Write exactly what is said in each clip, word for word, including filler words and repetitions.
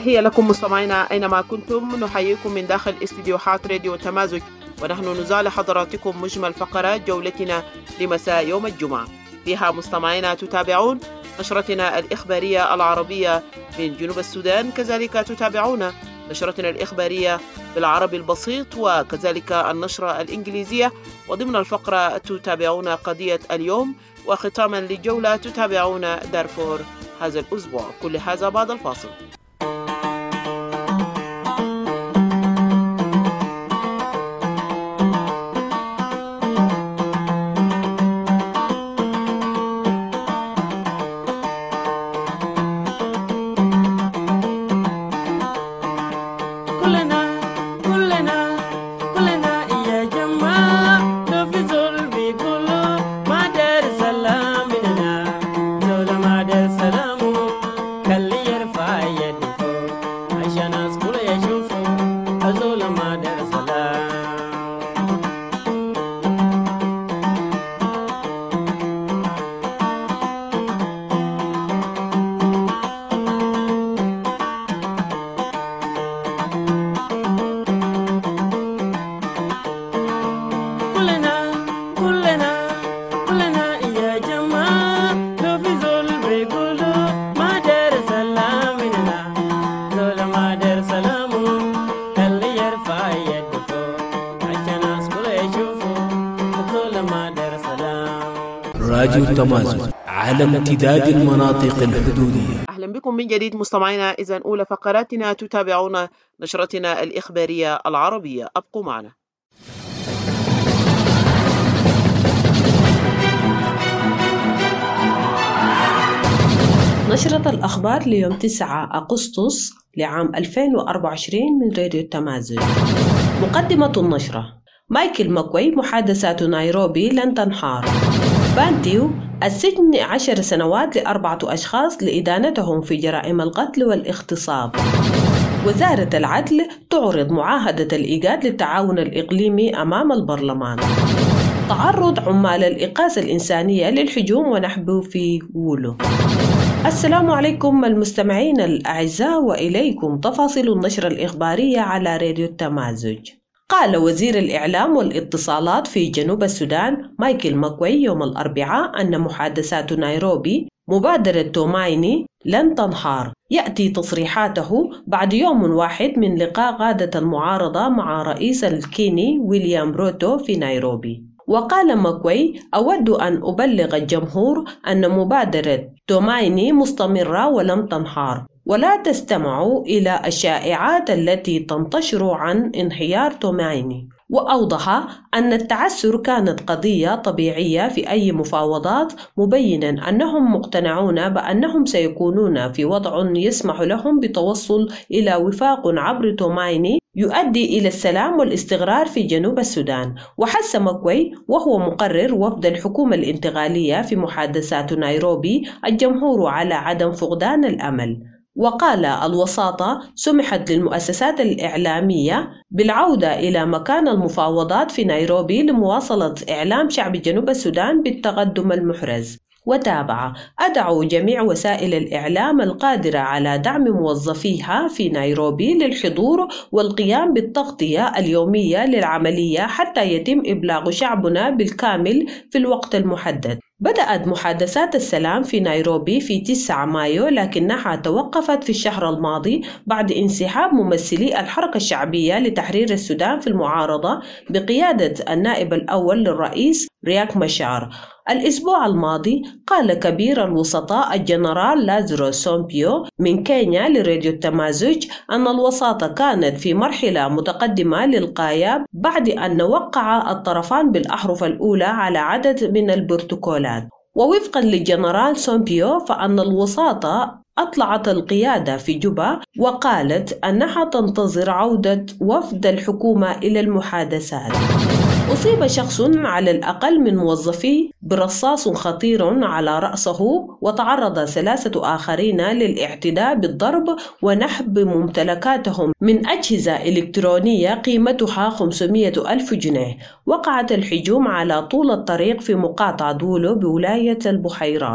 تحية لكم مستمعينا أينما كنتم، نحييكم من داخل استديوهات راديو تمازج، ونحن نزال حضراتكم مجمل فقرات جولتنا لمساء يوم الجمعة. فيها مستمعينا تتابعون نشرتنا الإخبارية العربية من جنوب السودان، كذلك تتابعون نشرتنا الإخبارية بالعربي البسيط، وكذلك النشرة الإنجليزية، وضمن الفقرة تتابعون قضية اليوم، وختاما للجولة تتابعون دارفور هذا الأسبوع. كل هذا بعد الفاصل. راديو تمازج على امتداد المناطق الحدودية. أهلا بكم من جديد مستمعينا. إذن أولى فقراتنا تتابعون نشرتنا الإخبارية العربية، أبقوا معنا. نشرة الأخبار ليوم تسعة أغسطس لعام ألفين وأربعة وعشرين من راديو تمازج. مقدمة النشرة: مايكل ماكوي، محادثات نيروبي لن تنحار. بانتيو، السجن عشر سنوات لأربعة أشخاص لإدانتهم في جرائم القتل والاغتصاب. وزارة العدل تعرض معاهدة الإيجاد للتعاون الإقليمي أمام البرلمان. تعرض عمال الإغاثة الإنسانية للهجوم ونحب في وولو. السلام عليكم المستمعين الأعزاء، وإليكم تفاصيل النشرة الإخبارية على راديو التمازج. قال وزير الإعلام والاتصالات في جنوب السودان مايكل ماكوي يوم الأربعاء أن محادثات نيروبي مبادرة تومايني لن تنحار. يأتي تصريحاته بعد يوم واحد من لقاء قادة المعارضة مع رئيس الكيني ويليام روتو في نيروبي. وقال ماكوي: أود أن أبلغ الجمهور أن مبادرة تومايني مستمرة ولم تنحار، ولا تستمعوا إلى الشائعات التي تنتشر عن انهيار تومايني. وأوضح أن التعسر كانت قضية طبيعية في أي مفاوضات، مبينا أنهم مقتنعون بأنهم سيكونون في وضع يسمح لهم بتوصل إلى وفاق عبر تومايني يؤدي إلى السلام والاستقرار في جنوب السودان. وحث ماكوي وهو مقرر وفد الحكومة الانتقالية في محادثات نيروبي الجمهور على عدم فقدان الأمل. وقال: الوساطة سمحت للمؤسسات الإعلامية بالعودة إلى مكان المفاوضات في نيروبي لمواصلة إعلام شعب جنوب السودان بالتقدم المحرز. وتابع: أدعو جميع وسائل الإعلام القادرة على دعم موظفيها في نيروبي للحضور والقيام بالتغطية اليومية للعملية حتى يتم إبلاغ شعبنا بالكامل في الوقت المحدد. بدأت محادثات السلام في نيروبي في تسعة مايو، لكنها توقفت في الشهر الماضي بعد انسحاب ممثلي الحركة الشعبية لتحرير السودان في المعارضة بقيادة النائب الأول للرئيس رياك مشار. الأسبوع الماضي قال كبير الوسطاء الجنرال لازارو سومبيو من كينيا لراديو التمازج أن الوساطة كانت في مرحلة متقدمة للغاية بعد أن وقع الطرفان بالأحرف الأولى على عدد من البروتوكولات. ووفقا للجنرال سومبيو فأن الوساطة أطلعت القيادة في جوبا وقالت أنها تنتظر عودة وفد الحكومة إلى المحادثات. أصيب شخص على الأقل من موظفي برصاص خطير على رأسه، وتعرض ثلاثة آخرين للاعتداء بالضرب ونحب ممتلكاتهم من أجهزة إلكترونية قيمتها خمسمائة ألف جنيه. وقعت الهجوم على طول الطريق في مقاطعة دولو بولاية البحيرات.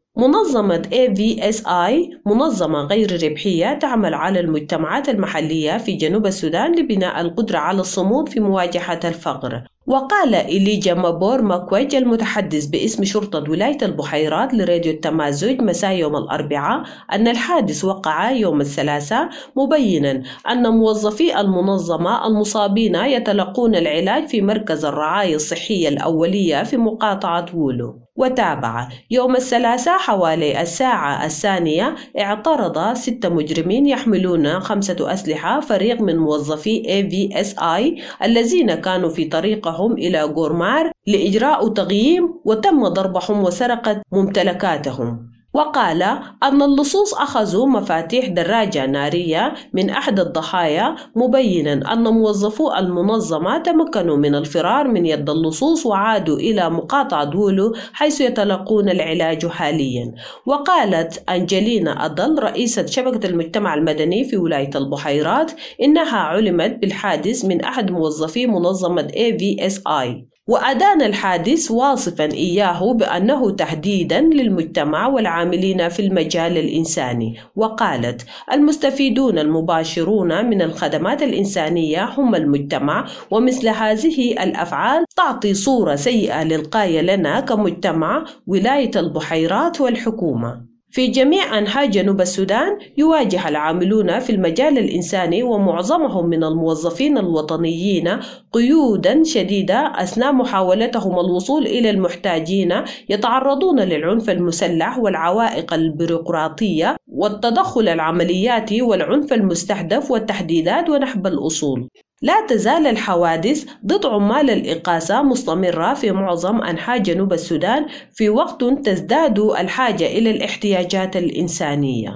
منظمة إيه في إس آي منظمة غير ربحية تعمل على المجتمعات المحلية في جنوب السودان لبناء القدرة على الصمود في مواجهة الفقر. وقال إليجا مابور ماكويج المتحدث باسم شرطة ولاية البحيرات لراديو التمازج مساء يوم الأربعاء أن الحادث وقع يوم الثلاثاء، مبينا أن موظفي المنظمة المصابين يتلقون العلاج في مركز الرعاية الصحية الأولية في مقاطعة وولو. وتابع يوم الثلاثاء حوالي الساعة الثانية اعترض ستة مجرمين يحملون خمسة أسلحة فريق من موظفي إيه في إس آي الذين كانوا في طريقهم إلى غورمار لإجراء تقييم، وتم ضربهم وسرقة ممتلكاتهم. وقال أن اللصوص أخذوا مفاتيح دراجة نارية من أحد الضحايا، مبينا أن موظفو المنظمة تمكنوا من الفرار من يد اللصوص وعادوا إلى مقاطعة وولو حيث يتلقون العلاج حاليا. وقالت أنجلينا أدل رئيسة شبكة المجتمع المدني في ولاية البحيرات إنها علمت بالحادث من أحد موظفي منظمة إيه في إس آي، وأدان الحادث واصفا إياه بأنه تهديدا للمجتمع والعاملين في المجال الإنساني. وقالت المستفيدون المباشرون من الخدمات الإنسانية هم المجتمع، ومثل هذه الأفعال تعطي صورة سيئة للغاية لنا كمجتمع ولاية البحيرات والحكومة. في جميع أنحاء جنوب السودان يواجه العاملون في المجال الإنساني ومعظمهم من الموظفين الوطنيين قيودا شديدة أثناء محاولتهم الوصول إلى المحتاجين، يتعرضون للعنف المسلح والعوائق البيروقراطية والتدخل العملياتي والعنف المستهدف والتحديدات ونحب الأصول. لا تزال الحوادث ضد عمال الإقاسة مستمرة في معظم أنحاء جنوب السودان في وقت تزداد الحاجة إلى الاحتياجات الإنسانية.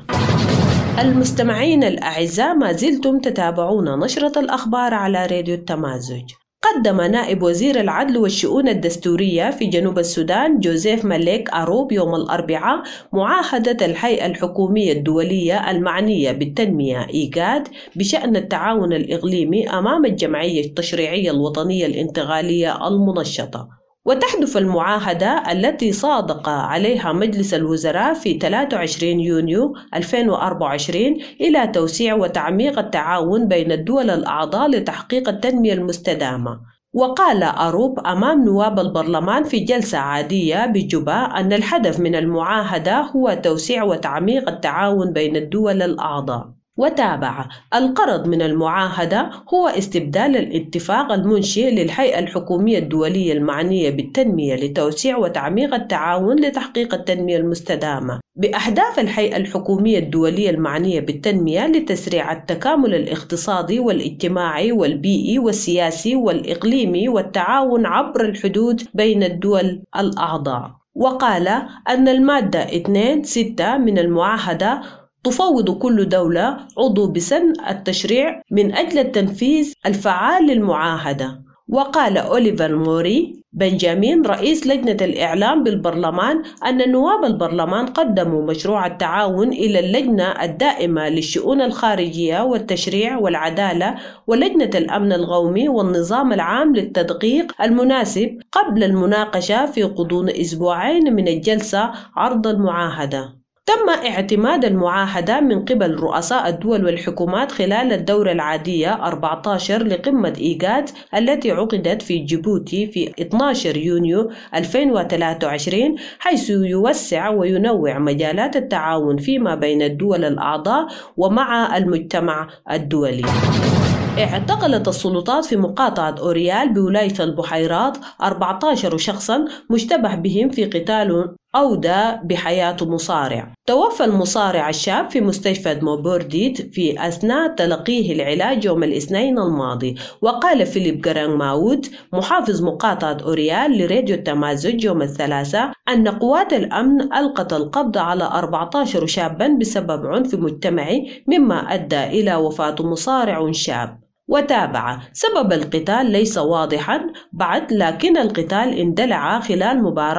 المستمعين الأعزاء، ما زلتم تتابعون نشرة الأخبار على راديو التمازج. قدم نائب وزير العدل والشؤون الدستورية في جنوب السودان جوزيف مليك أروب يوم الأربعاء معاهدة الهيئة الحكومية الدولية المعنية بالتنمية إيجاد بشأن التعاون الإقليمي أمام الجمعية التشريعية الوطنية الانتقالية المنشطة. وتحدث المعاهدة التي صادق عليها مجلس الوزراء في ثلاثة وعشرين يونيو ألفين وأربعة وعشرين إلى توسيع وتعميق التعاون بين الدول الأعضاء لتحقيق التنمية المستدامة. وقال أروب أمام نواب البرلمان في جلسة عادية بجوبا أن الهدف من المعاهدة هو توسيع وتعميق التعاون بين الدول الأعضاء. وتابع القرض من المعاهدة هو استبدال الاتفاق المنشئ للهيئة الحكومية الدولية المعنية بالتنمية لتوسيع وتعميق التعاون لتحقيق التنمية المستدامة بأهداف الهيئة الحكومية الدولية المعنية بالتنمية لتسريع التكامل الاقتصادي والاجتماعي والبيئي والسياسي والإقليمي والتعاون عبر الحدود بين الدول الأعضاء. وقال أن المادة اثنين ستة من المعاهدة تفوض كل دولة عضو بسن التشريع من أجل التنفيذ الفعال للمعاهدة. وقال أوليفر موري بنجامين رئيس لجنة الإعلام بالبرلمان أن نواب البرلمان قدموا مشروع التعاون إلى اللجنة الدائمة للشؤون الخارجية والتشريع والعدالة ولجنة الأمن القومي والنظام العام للتدقيق المناسب قبل المناقشة في غضون أسبوعين من الجلسة عرض المعاهدة. تم اعتماد المعاهدة من قبل رؤساء الدول والحكومات خلال الدورة العادية أربعة عشر لقمة إيجاد التي عقدت في جيبوتي في اثني عشر يونيو ألفين وثلاثة وعشرين، حيث يوسع وينوع مجالات التعاون فيما بين الدول الأعضاء ومع المجتمع الدولي. اعتقلت السلطات في مقاطعة أوريال بولاية البحيرات أربعة عشر شخصا مشتبه بهم في قتال أودى بحياة مصارع. توفى المصارع الشاب في مستشفى موبورديت في أثناء تلقيه العلاج يوم الاثنين الماضي. وقال فيليب جران ماود محافظ مقاطعة أوريال لراديو التمازج يوم الثلاثاء أن قوات الأمن ألقت القبض على أربعة عشر شابا بسبب عنف مجتمعي مما أدى إلى وفاة مصارع شاب. وتابع سبب القتال ليس واضحا بعد، لكن القتال اندلع خلال مباراة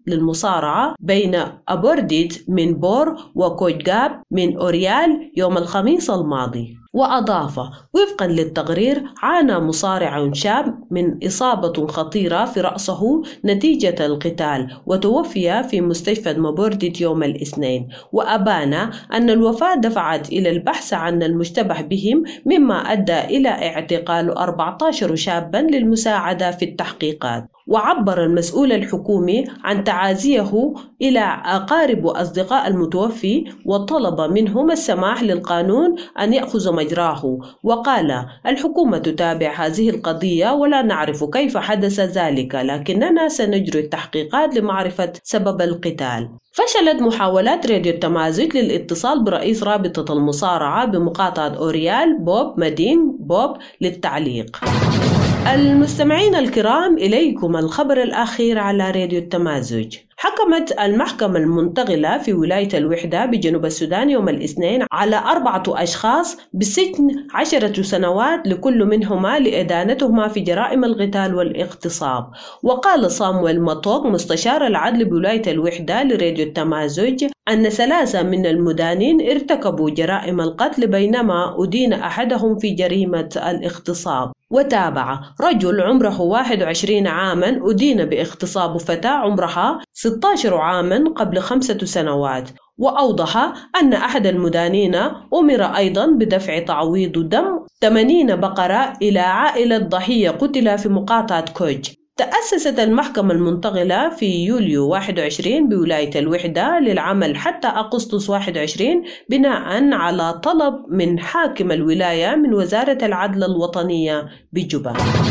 للمصارعة بين أبورديد من بور وكوجاب من أوريال يوم الخميس الماضي. وأضاف: وفقا للتقرير عانى مصارع شاب من إصابة خطيرة في رأسه نتيجة القتال وتوفي في مستشفى مابورديد يوم الاثنين، وأبان أن الوفاة دفعت إلى البحث عن المشتبه بهم، مما أدى إلى اعتقال أربعة عشر شابا للمساعدة في التحقيقات. وعبر المسؤول الحكومي عن تعازيه إلى أقارب وأصدقاء المتوفي وطلب منهم السماح للقانون أن يأخذ مجراه، وقال: الحكومة تتابع هذه القضية ولا نعرف كيف حدث ذلك، لكننا سنجري التحقيقات لمعرفة سبب القتال. فشلت محاولات راديو التمازج للاتصال برئيس رابطة المصارعة بمقاطعة أوريال بوب مدين بوب للتعليق. المستمعين الكرام، إليكم الخبر الأخير على راديو التمازج. حكمت المحكمة المنتقلة في ولاية الوحدة بجنوب السودان يوم الاثنين على أربعة أشخاص بسجن عشرة سنوات لكل منهما لإدانتهما في جرائم القتال والاغتصاب. وقال صامويل مطوق مستشار العدل بولاية الوحدة لراديو التمازج أن ثلاثة من المدانين ارتكبوا جرائم القتل بينما أدين أحدهم في جريمة الاغتصاب. وتابع: رجل عمره واحد وعشرين عاما أدين باغتصاب فتاة عمرها ستة عشر عاما قبل خمسة سنوات. وأوضح أن أحد المدانين أمر أيضا بدفع تعويض دم ثمانين بقرة إلى عائلة ضحية قتل في مقاطعة كوج. تأسست المحكمة المنتقلة في يوليو واحد وعشرين بولاية الوحدة للعمل حتى أغسطس واحد وعشرين بناء على طلب من حاكم الولاية من وزارة العدل الوطنية بجوبا.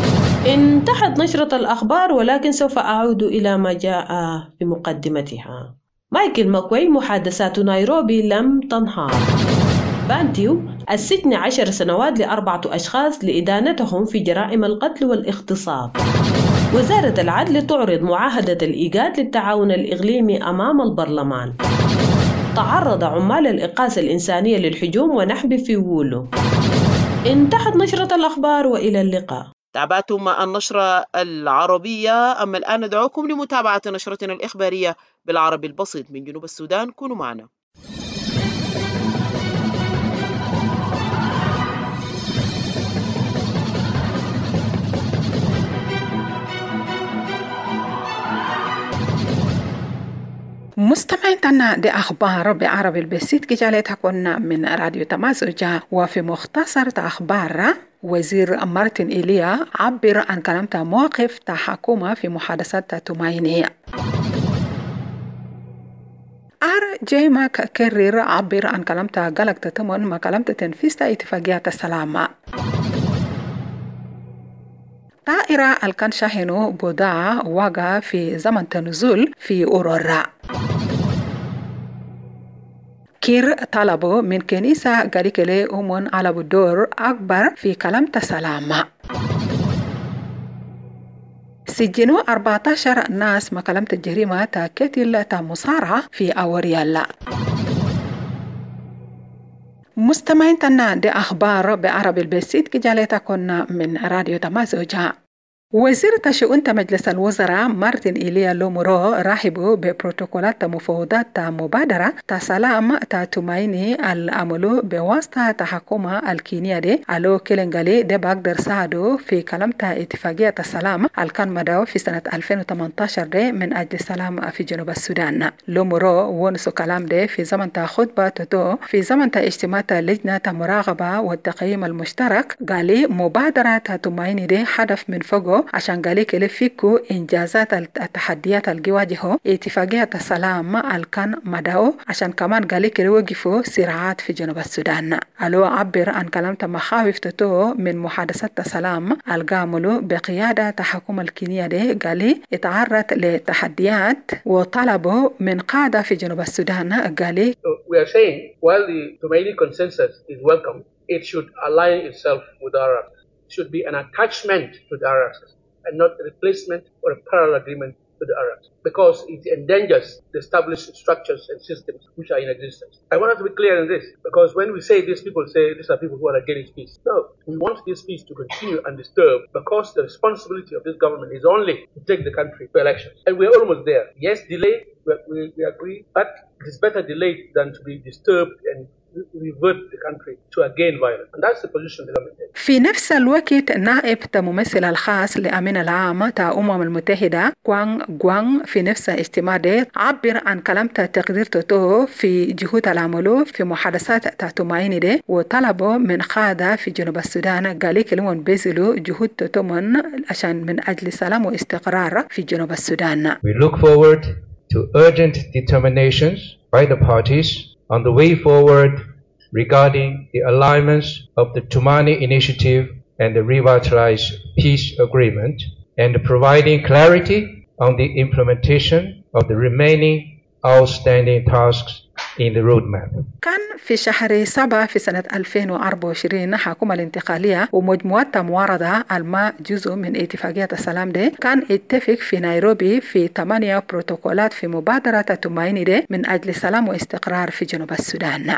انتهت نشرة الأخبار، ولكن سوف أعود إلى ما جاء في مقدمتها. مايكل ماكوي: محادثات نيروبي لم تنهار. بانتيو: السجن عشر سنوات لأربعة أشخاص لإدانتهم في جرائم القتل والاغتصاب. وزارة العدل تعرض معاهدة الإيجاد للتعاون الإقليمي أمام البرلمان. تعرض عمال الإغاثة الإنسانية للهجوم ونحب في وولو. انتهت نشرة الأخبار، وإلى اللقاء. تابعتم النشرة العربية، أما الآن ندعوكم لمتابعة نشرتنا الإخبارية بالعربي البسيط من جنوب السودان. كونوا معنا. مستمعينا دي أخبار بعربي البسيط كجالتها كنا من راديو تمازج. وفي مختصر أخبار، وزير مارتن إيليا عبر عن كلامته موقف تحكمه في محادثات توماينية. آر جي ماك كرر عبر عن كلامته قلق تتمن ما كلامته تنفيذ اتفاقيات السلام. طائرة الكان شاحنو بضاعة وقع في زمن تنزل في أورورا. كير طلبوا من كنيسة غاليكلي أمون على بدور أكبر في كلام تسلام. سجنوا أربعة عشر ناس ما كلام الجريمة تاكتل تمصارعة في أوريالا. مستمعين تنا دي أخبار بعربي البسيط كجالتا كنا من راديو تمازوجا. وزير تشؤون مجلس الوزراء مارتن إيليا لومورو رحبوا ببروتوكولات مفاوضات مبادرة تسلام تاتومايني الأملو بواسطة تحكم الكينيا دي ألو كيلنغالي دي بقدر ساعدوا في كلام اتفاقية السلام الكان مدعو في سنة ألفين وثمانية عشر دي من أجل السلام في جنوب السودان. لومورو ونسو كلام دي في زمن خطبة تدو في زمن اجتماع لجنة مراقبة والتقييم المشترك. قالي مبادرة تاتومايني دي هدف من فوقه عشان قالي كلي فيكو إنجازات التحديات اللي واجهوا اتفاقية السلام الكان مدعو عشان كمان قالي كلي وقفوا صراعات في جنوب السودان. ألو عبر عن كلام مخاوف تتو من محادثات السلام القاملو بقيادة تحكم الكينيا دي. قالي اتعرض لتحديات وطلبوا من قادة في جنوب السودان. قالي so we are saying while the Tumaini consensus is welcome, it should align itself with the Arabs. It should be an attachment to the Arabs and not a replacement or a parallel agreement to the Arabs because it endangers the established structures and systems which are in existence. I want us to be clear in this because when we say this, people say these are people who are against peace. No, we want this peace to continue undisturbed because the responsibility of this government is only to take the country to elections. And we're almost there. Yes, delay, we, we, we agree, but it is better delayed than to be disturbed and revert the country to again violence. And that's the position the government takes. في نفس الوقت نائب الممثل الخاص لأمين العام تا أمم المتحدة كوان غوان في نفس الاجتماع ده عبر عن كلام تا تقدير تتو في جهود العملو في محادثات تا تمايني ده وطلبوا من قادة في جنوب السودان قالي كلمون بيزلو جهود تتو من عشان من أجل سلام واستقرار في جنوب السودان. We look forward to urgent determinations by the parties on the way forward regarding the alignments of the Tumani Initiative and the Revitalized Peace Agreement and providing clarity on the implementation of the remaining outstanding tasks in the roadmap. كان في شهر سبعة في سنة ألفين وأربعة وعشرين حكومة الانتقالية ومجموعة معارضة الماء جزء من اتفاقية السلام ده كان اتفق في نيروبي في ثمانية بروتوكولات في مبادرة تمايني ده من أجل سلام واستقرار في جنوب السودان.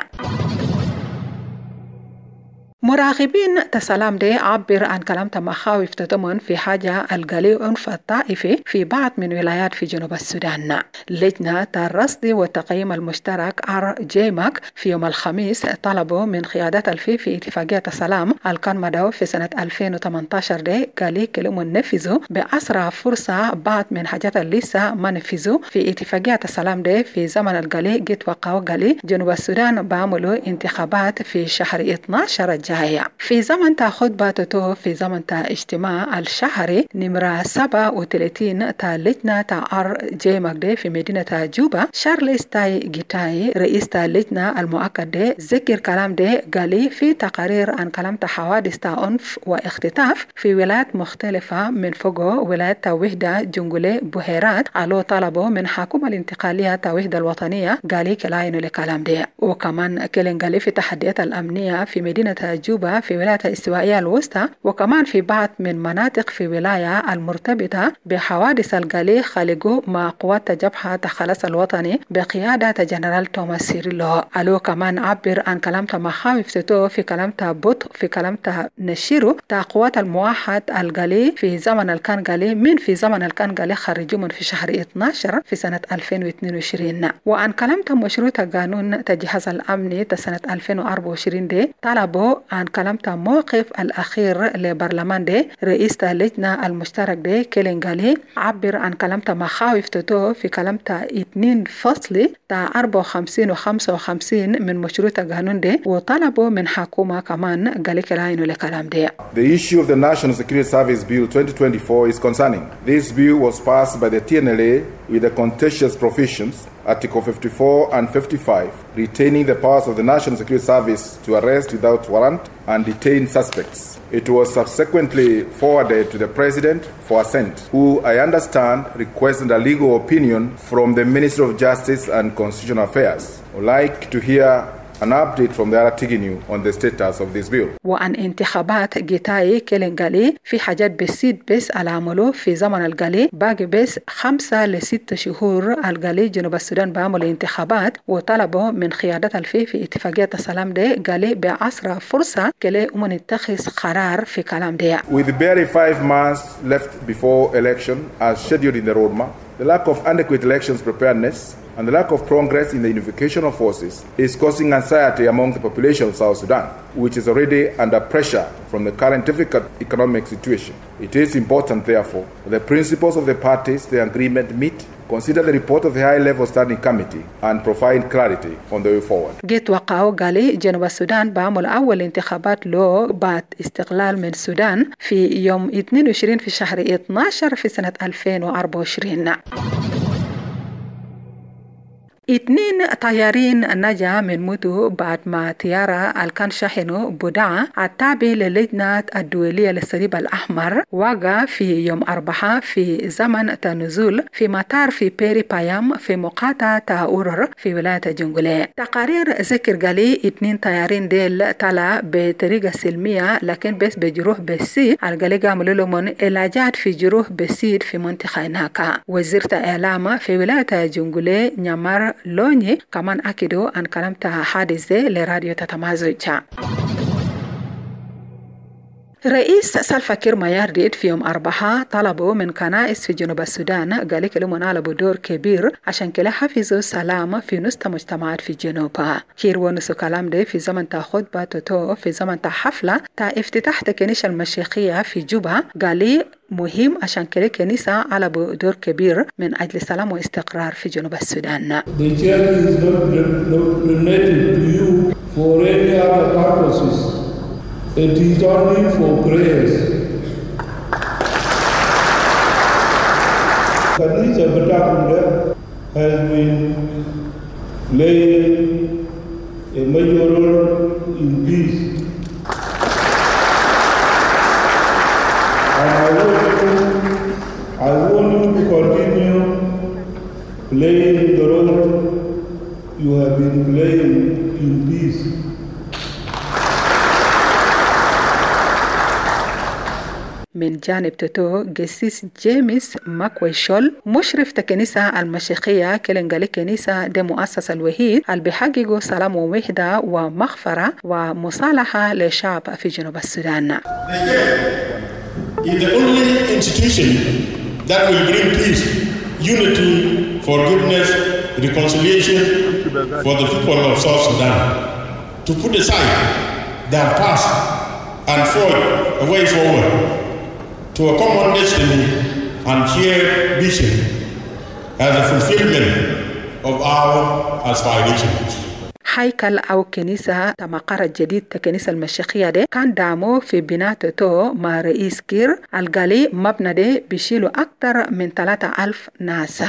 مراقبين تسلام دي عبر عن كلام مخاوف تضمن في حاجة القلي عنف الطائفي في بعض من ولايات في جنوب السودان. لجنة الرصد والتقييم المشترك آر جيماك في يوم الخميس طلبوا من قيادة الفي في اتفاقية السلام الكان في سنة ألفين وثمانية عشر دي قالي كلمة نفذوا بأسرع فرصة بعض من حاجات اللي لسه ما نفذوا في اتفاقية السلام دي في زمن القلي جيت وقعوا قالي جنوب السودان بعملوا انتخابات في شهر اثنا عشر الجاية. في زمن تا خطبته في زمن تا اجتماع الشهري نمرة سبعة وثلاثين تا لجنة تا ار جي ماكدي في مدينة جوبا شارلز تاي جيتاي رئيس تا لجنة المؤكد دي ذكر كلام دي قالي في تقارير عن كلام تا حوادث تا عنف واختطاف في ولايات مختلفة من فوقه ولاية تا وحدة جنجولي بحيرات على طلبه من حكومة الانتقالية تا وحدة الوطنية قالي كلاينو لكلام دي. وكمان كلين قالي في تحديات الأمنية في مدينة جوبا في ولاية الاستوائية الوسطى وكمان في بعض من مناطق في ولاية المرتبطة بحوادث القلي خلقوا مع قوات جبهة تخلص الوطني بقيادة جنرال توماس سيريلو. ألو كمان عبر عن كلام مخاوف تتو في كلام بطء في كلام نشيرو تا قوات الموحد القلي في زمن الكان قلي من في زمن الكان قلي خرجوا من في شهر اثنا عشر في سنة ألفين واثنين وعشرين. وعن كلام مشروع قانون تجهيز الأمني سنة ألفين وأربعة وعشرين دي طلبوا عن كلام موقف الأخير لبرلمان دي رئيس اللجنة المشترك دي كيلين قالي عبر عن كلام مخاوف تتو في كلام اثنين فصل تا أربعة وخمسين وخمسة وخمسين من مشروع قانون دي وطلبوا من حكومة كمان قالي كلاينو لكلام دي. The issue of the National Security Service Bill twenty twenty-four is concerning. This bill was passed by the T N L A with the contentious provisions Article fifty-four and fifty-five, retaining the powers of the National Security Service to arrest without warrant and detain suspects. It was subsequently forwarded to the President for assent, who I understand requested a legal opinion from the Ministry of Justice and Constitutional Affairs. I would like to hear an update from the Aratiginu on the status of this bill. وعن انتخابات جيتاي كيلين قالي في حاجات بسيط بس العملوا في زمن القالي باقي بس خمسة لست شهور القالي جنوب السودان بعمل انتخابات وطلبوا من قيادة الفي في اتفاقية السلام دي قالي بأسرع فرصة كلي أمن اتخذ قرار في كلام دي. With barely five months left before election as scheduled in the roadmap, the lack of adequate elections preparedness and the lack of progress in the unification of forces is causing anxiety among the population of South Sudan, which is already under pressure from the current difficult economic situation. It is important, therefore, that the principles of the parties the agreement meet, consider the report of the high-level standing committee and provide clarity on the way forward. جيت وقعوا قالي جنوب السودان بعمل أول انتخابات له بعد استقلال من السودان في يوم اثنين وعشرين في شهر اثنا عشر في سنة ألفين وأربعة وعشرين. اثنين طيارين نجا من موتوا بعد ما طيارة كان شاحنه بضاعة التابع للجنة الدولية للصليب الأحمر وقع في يوم أربعة في زمن تنزل في مطار في بيري بايام في مقاطعة أورر في ولاية جنجولي. تقارير ذكر قالي اثنين طيارين ديل طلع بطريقة سلمية لكن بس بجروح بسيط القالي قاملوا لهم علاجات في جروح بسيط في منطقة هناك. وزيرة إعلام في ولاية جنجولي نيامار لوني كمان أكدوا أن كلمت حادث لراديو تتمازج. رئيس سلفا كير مايارديت في يوم أربعة طلبوا من كنائس في جنوب السودان قال لهم نالبوا دور كبير عشان كلا حفظوا السلام في نص مجتمعات في الجنوب. كير ونسوا كلام ده في زمن تا خطبة توتو في زمن تا حفلة تا افتتاح الكنيسة المشيخية في جوبا. قال مهم عشان كلا كنيسة على دور كبير من أجل السلام واستقرار في جنوب السودان. The church is not donated to you for any other purposes. It is only for prayers. Kanisa Batakunda has been playing a major role in peace. And I want you, I want you to continue playing the role you have been playing in peace. من جانب توتو قسيس جيمس ماكوي شول مشرف الكنيسة المشيخية كلنقالي كنيسة دي مؤسسة الوحيد اللي بيحققوا سلام ووحدة ومغفرة ومصالحة للشعب في جنوب السودان. is the only institution that will bring peace, unity, forgiveness, reconciliation for the people of South Sudan. To put aside their past and forge a way forward to a common destiny and shared vision as a fulfillment of our aspirations. هيكل أو كنيسة مقر الجديد الكنيسة المشيخية دي كان دعمه في بناء توتو مع رئيس كير القالي مبنى دي بيشيلوا أكتر من ثلاثة ألف ناس.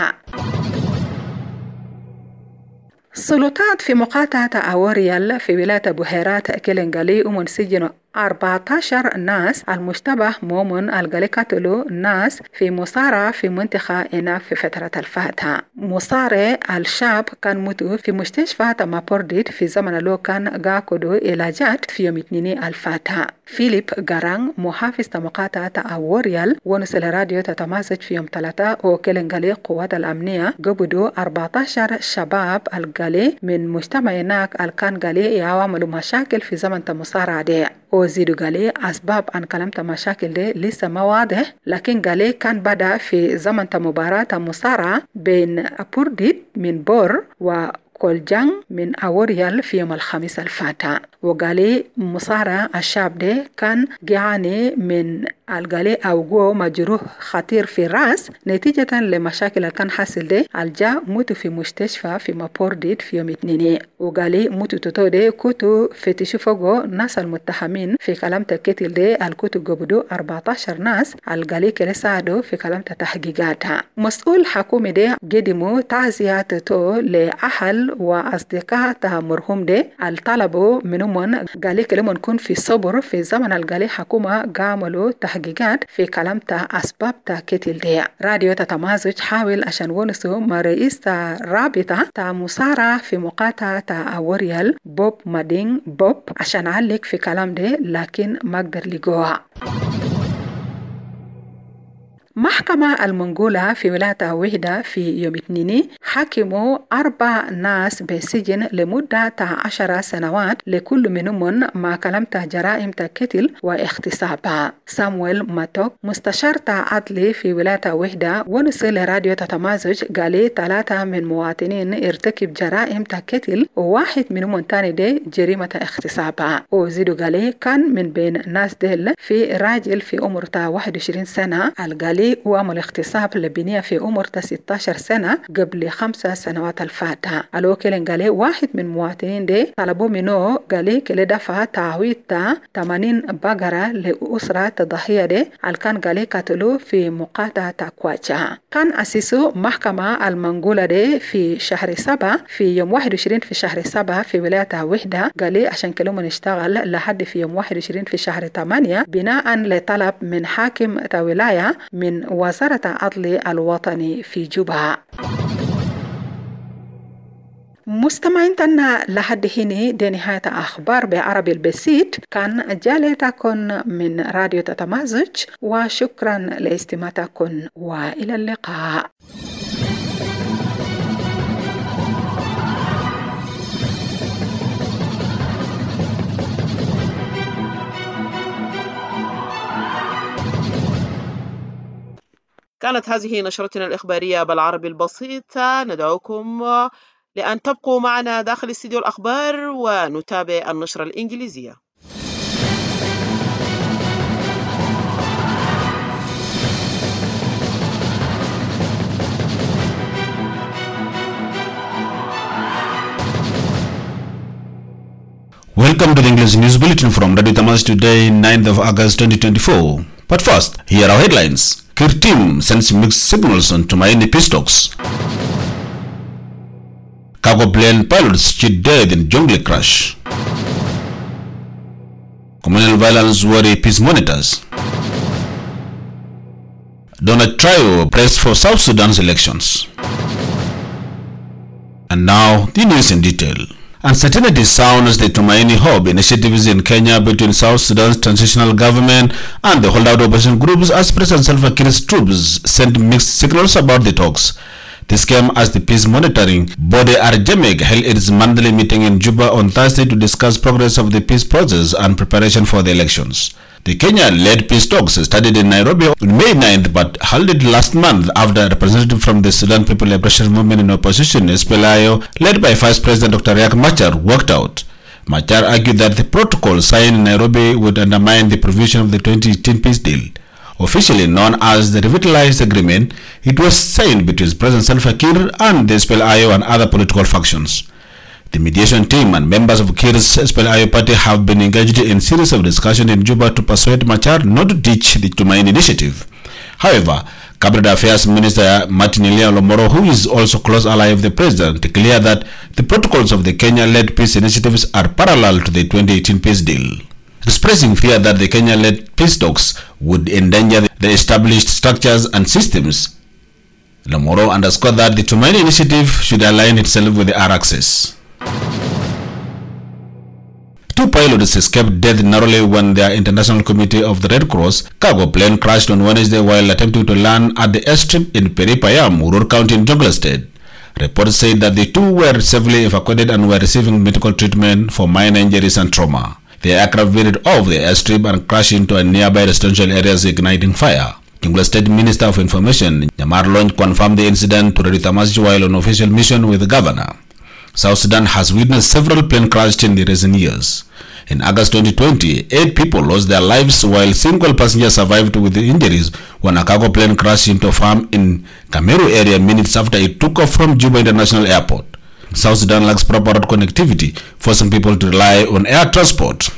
السلطات في مقاطعة أوريال في ولاية بحيرات كيلنغالي ومنسجنوا أربعة عشر ناس المشتبه مومن القالي قتلوا ناس في مصارعة في منطقة هنا في فترة الفاتحة. مصارع الشاب كان متو في مستشفى مابورديت في زمن لو كان قاقدوا علاجات في يوم اثنين الفاتحة. فيليب غاران محافظ مقاطعة أوريال ونسل راديو تتماسك في يوم ثلاثة وكيلنغالي قوات الأمنية قبضوا أربعة عشر شباب القالي من مجتمع هناك الكان قالي يعملوا مشاكل في زمن المصارعة دي. وزيدو قالي أسباب أن كلمت مشاكل دي لسه ما واضح لكن قالي كان بدأ في زمن مباراة مصارعة بين أبورديت من بور و كولجان من أوريال في يوم الخميس الفاتح. وقالي مصارع الشاب ده كان جعاني من القالي أوجو مجروح خطير في الرأس نتيجة لمشاكل اللي كان حاصل ده الجا موتو في مستشفى في مابورديت في يوم اثنين. وقالي موتو توتو ده كتو فتشوا فوقو ناس المتهمين في كلام تكتل ده الكتو قبضوا أربعة عشر ناس القالي كلا ساعدوا في كلام تحقيقاتها. مسؤول حكومي ده قدموا تعزية توتو لأهل وأصدقاء مرحوم ده الطلبوا منهم قالي كلمون كون في صبر في زمن القالي حكومة قاملوا تحقيقات في كلام تا أسباب تا كتل دي. راديو تتمازج حاول عشان ونسوا مع رئيس تا رابطة تا مصارعة في مقاطعة تا أوريال بوب مادين بوب عشان علق في كلام دي لكن ما قدر لقوها. محكمة المنقولة في ولاية وحدة في يوم اثنين حكموا أربع ناس بسجن لمدة عشر سنوات لكل منهم ما كلمت جرائم قتل واغتصاب. سامويل ماتوك مستشار عدلي في ولاية وحدة ونسل راديو تتمازج قالي ثلاثة من مواطنين ارتكب جرائم قتل وواحد منهم تاني دي جريمة اغتصاب. وزيدو قالي كان من بين ناس ديل في راجل في عمر واحد وعشرين سنة القالي قالي وعمل اغتصاب لبنية في عمر ستة عشر سنة قبل خمسة سنوات الفاتة. الوكيل قالي واحد من المواطنين دي طلبوا منه قالي كل دفع تعويض ثمانين بقرة لأسرة الضحية دي اللي كان قالي قتلوه في مقاطعة كواجا. كان أسسوا محكمة المنقولة دي في شهر سبعة في يوم واحد وعشرين في شهر سبعة في ولاية وحدة قالي عشان كلهم نشتغل لحد في يوم واحد وعشرين في شهر ثمانية بناء لطلب من حاكم ولاية من وزارة العدل الوطني في جوبا. مستمعين تنا لحد هنا دي نهاية أخبار بعربي البسيط. كان جالتكم من راديو تتمازج وشكرا لاستماعتكم وإلى اللقاء. كانت هذه نشرتنا الإخبارية بالعربي البسيط. ندعوكم لأن تبقوا معنا داخل استديو الأخبار ونتابع النشرة الإنجليزية. Welcome to the English News Bulletin from Radio Tamas today, ninth of August twenty twenty-four. But first, here are headlines. Kir team sends mixed signals on Tumaini peace talks. Cargo plane pilots cheat dead in jungle crash. Communal violence worry peace monitors. Donald Trump pressed for South Sudan's elections. And now, the news in detail. Uncertainty sounds the Tumaini Hub initiatives in Kenya between South Sudan's transitional government and the holdout opposition groups as President Salva Kiir's troops sent mixed signals about the talks. This came as the peace monitoring body Arjemeg held its monthly meeting in Juba on Thursday to discuss progress of the peace process and preparation for the elections. The Kenya-led peace talks started in Nairobi on May ninth but held it last month after a representative from the Sudan People Liberation Movement in opposition, S P L I O, led by Vice President Doctor Riek Machar, walked out. Machar argued that the protocol signed in Nairobi would undermine the provision of the twenty eighteen peace deal. Officially known as the Revitalized Agreement, it was signed between President Salva Kiir and the S P L I O and other political factions. The mediation team and members of Kiir's S P L I O party have been engaged in a series of discussions in Juba to persuade Machar not to ditch the Tumaini initiative. However, Cabinet Affairs Minister Martin Elia Lomoro, who is also close ally of the president, declared that the protocols of the Kenya-led peace initiatives are parallel to the twenty eighteen peace deal. Expressing fear that the Kenya-led peace talks would endanger the established structures and systems, Lomoro underscored that the Tumaini initiative should align itself with the R-axis. Two pilots escaped death narrowly when their International Committee of the Red Cross cargo plane crashed on Wednesday while attempting to land at the airstrip in Peripayam, Urur County in Jonglei State. Reports said that the two were safely evacuated and were receiving medical treatment for minor injuries and trauma. The aircraft veered off the airstrip and crashed into a nearby residential areas, igniting fire. Jonglei State Minister of Information Nyamar Lony confirmed the incident to Radio Tamasj while on official mission with the governor. South Sudan has witnessed several plane crashes in the recent years. In August twenty twenty, eight people lost their lives while single passengers survived with injuries when a cargo plane crashed into a farm in Kameru area minutes after it took off from Juba International Airport. South Sudan lacks proper road connectivity, forcing people to rely on air transport.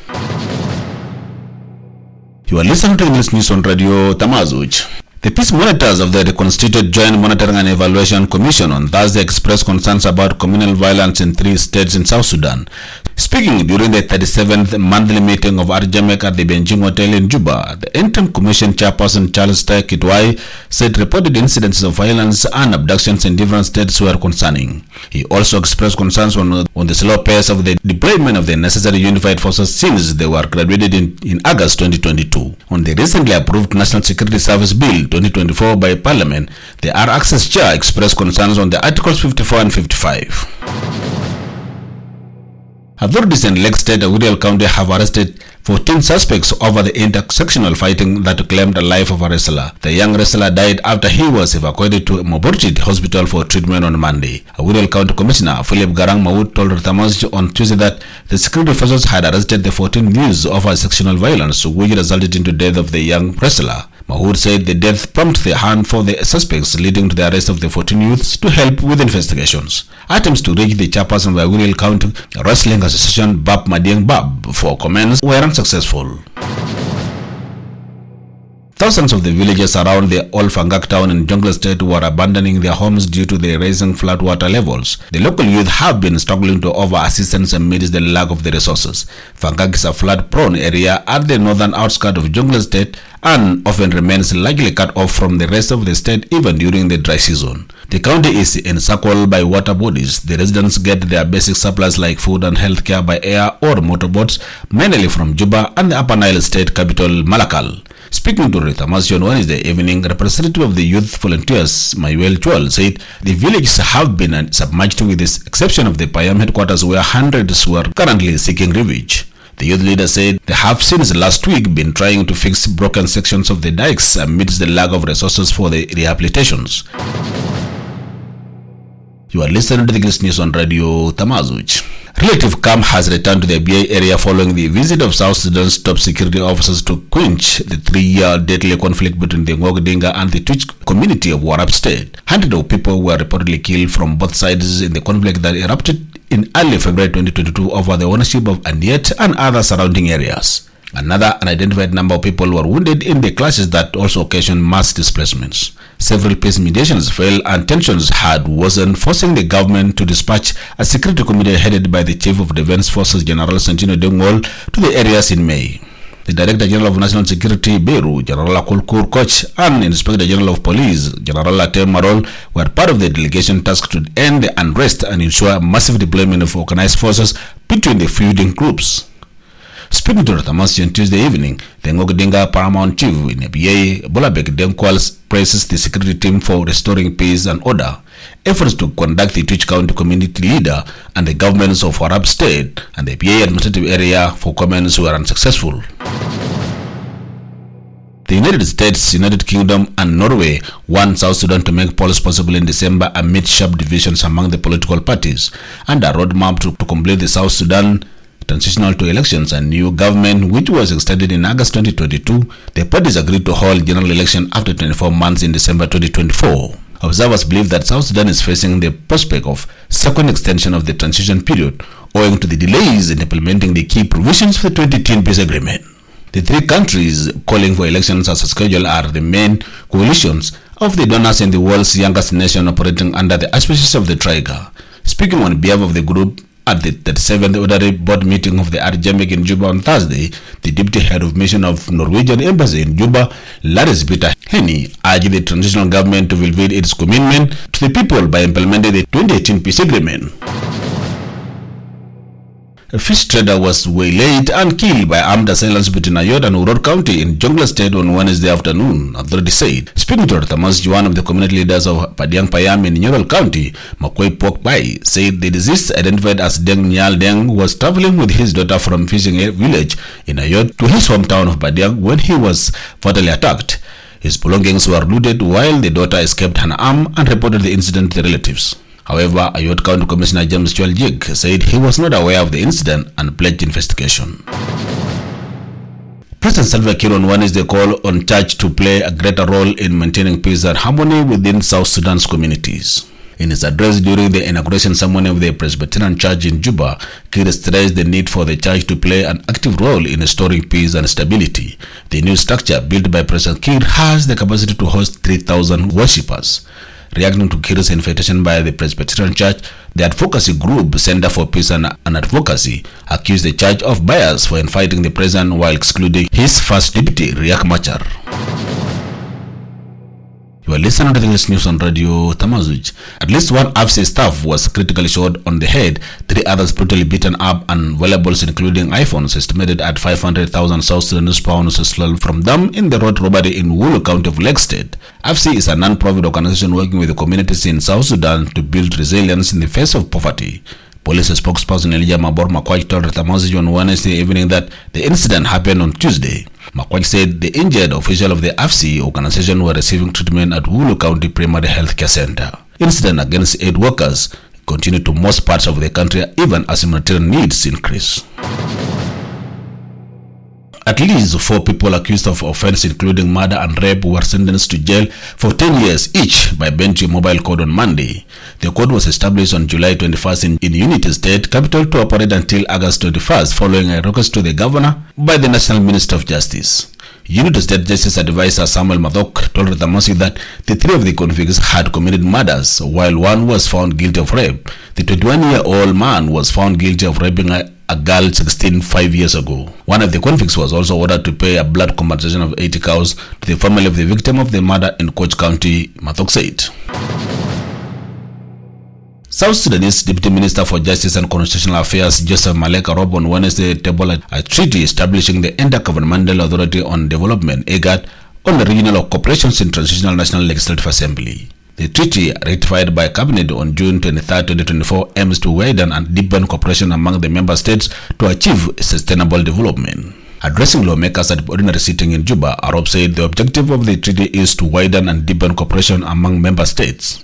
You are listening to English News on Radio Tamazuj. The peace monitors of the reconstituted Joint Monitoring and Evaluation Commission on Thursday expressed concerns about communal violence in three states in South Sudan. Speaking during the thirty-seventh monthly meeting of Arjemeg at the Benjing Hotel in Juba, the Interim Commission Chairperson Charles Tai Kitwai said reported incidences of violence and abductions in different states were concerning. He also expressed concerns on, on the slow pace of the deployment of the necessary unified forces since they were graduated in, in August twenty twenty-two. On the recently approved National Security Service Bill twenty twenty-four by Parliament, the R-Access Chair expressed concerns on the Articles fifty-four and fifty-five. Authorities in Lake State, Awurial County have arrested fourteen suspects over the intersectional fighting that claimed the life of a wrestler. The young wrestler died after he was evacuated to Moborchit Hospital for treatment on Monday. Awurial County Commissioner Philip Garang Maud told Tamasj on Tuesday that the security forces had arrested the fourteen youths over sectional violence, which resulted in the death of the young wrestler. Mahood said the death prompted the hunt for the suspects, leading to the arrest of the fourteen youths to help with investigations. Attempts to reach the chairperson of Wiriel County Wrestling Association, Bab Madiang Bab, for comments were unsuccessful. Thousands of the villagers around the Old Fangak town in Jonglei State were abandoning their homes due to the rising floodwater levels. The local youth have been struggling to offer assistance amidst the lack of the resources. Fangak is a flood-prone area at the northern outskirts of Jonglei State and often remains largely cut off from the rest of the state even during the dry season. The county is encircled by water bodies. The residents get their basic supplies like food and healthcare by air or motorboats, mainly from Juba and the Upper Nile state capital, Malakal. Speaking to Ritamasio on Wednesday evening, representative of the youth volunteers, Mayuel Chwal, said the villages have been submerged with the exception of the Payam headquarters where hundreds were currently seeking refuge. The youth leader said they have since last week been trying to fix broken sections of the dikes amidst the lack of resources for the rehabilitations. You are listening to the English News on Radio Tamazuch. Relative calm has returned to the B I area following the visit of South Sudan's top security officers to quench the three-year deadly conflict between the Ngok Dinga and the Twitch community of Warab State. Hundreds of people were reportedly killed from both sides in the conflict that erupted in early February twenty twenty-two over the ownership of Aniet and other surrounding areas. Another unidentified number of people were wounded in the clashes that also occasioned mass displacements. Several peace mediations failed and tensions had worsened, forcing the government to dispatch a security committee headed by the Chief of Defense Forces General Santino Dengwol to the areas in May. The Director General of National Security, Beru, General Akulkur Koch, and Inspector General of Police, General Atem Marol, were part of the delegation tasked to end the unrest and ensure massive deployment of organized forces between the feuding groups. Speaking to Ratamassi on Tuesday evening, the Ngok Dinga Paramount Chief in A B A, Bolabek Demkwal, praises the security team for restoring peace and order. Efforts to conduct the Twitch County community leader and the governments of Warab State and the A B A administrative area for comments were unsuccessful. The United States, United Kingdom, and Norway want South Sudan to make polls possible in December amid sharp divisions among the political parties and a roadmap to, to complete the South Sudan transitional to elections and new government, which was extended in August twenty twenty-two. The parties agreed to hold general election after twenty-four months in December twenty twenty-four. Observers believe that South Sudan is facing the prospect of second extension of the transition period owing to the delays in implementing the key provisions for the twenty ten peace agreement. The three countries calling for elections as scheduled are the main coalitions of the donors in the world's youngest nation operating under the auspices of the Triga. Speaking on behalf of the group at the thirty-seventh Ordinary Board meeting of the Arjamik in Juba on Thursday, the Deputy Head of Mission of Norwegian Embassy in Juba, Laris Peter Henny, urged the transitional government to fulfill its commitment to the people by implementing the twenty eighteen peace agreement. A fish trader was waylaid and killed by armed assailants between Ayod and Urod County in Jonglei State on Wednesday afternoon, authorities said. Speaking to Ratamas, one of the community leaders of Padiang Payam in Nyorol County, Makwei Pokpai, said the deceased, identified as Deng Nyal Deng, was traveling with his daughter from fishing village in Ayod to his hometown of Padiang when he was fatally attacked. His belongings were looted while the daughter escaped unharmed and reported the incident to the relatives. However, Ayod County Commissioner James Chwaljig said he was not aware of the incident and pledged investigation. President Salva Kiir on Wednesday called on church to play a greater role in maintaining peace and harmony within South Sudan's communities. In his address during the inauguration ceremony of the Presbyterian Church in Juba, Kiir stressed the need for the church to play an active role in restoring peace and stability. The new structure built by President Kiir has the capacity to host three thousand worshippers. Reacting to Kiir's invitation by the Presbyterian Church, the advocacy group Center for Peace and, and Advocacy accused the church of bias for inviting the president while excluding his first deputy, Riek Machar. You are listening to the English News on Radio Tamazuj. At least one A F C staff was critically shot on the head, three others brutally beaten up, and valuables including iPhones estimated at five hundred thousand South Sudanese pounds stolen from them in the road robbery in Wulu County of Lake State. A F C is a non-profit organization working with the communities in South Sudan to build resilience in the face of poverty. Police spokesperson Elijah Mabor Makwaj told Ratamassi on Wednesday evening that the incident happened on Tuesday. Makwaj said the injured official of the A F C organization were receiving treatment at Wulu County Primary Health Care Center. Incident against aid workers continue to most parts of the country even as humanitarian needs increase. At least four people accused of offense including murder and rape were sentenced to jail for ten years each by Bentiu Mobile Code on Monday. The code was established on July twenty-first in, in Unity State, capital, to operate until August twenty-first following a request to the governor by the National Minister of Justice. Unity State Justice Advisor Samuel Madok told Ratamosi that the three of the convicts had committed murders, while one was found guilty of rape. The twenty-one-year-old man was found guilty of raping a, a girl sixteen five years ago. One of the convicts was also ordered to pay a blood compensation of eighty cows to the family of the victim of the murder in Koch County, Madok said. South Sudanese Deputy Minister for Justice and Constitutional Affairs Joseph Maleka Rob on Wednesday tabled a treaty establishing the Intergovernmental Authority on Development (I G A D) on the regional corporations in Transitional National Legislative Assembly. The treaty, ratified by Cabinet on June twenty-third, twenty twenty-four, aims to widen and deepen cooperation among the member states to achieve sustainable development. Addressing lawmakers at the ordinary sitting in Juba, Arab said the objective of the treaty is to widen and deepen cooperation among member states.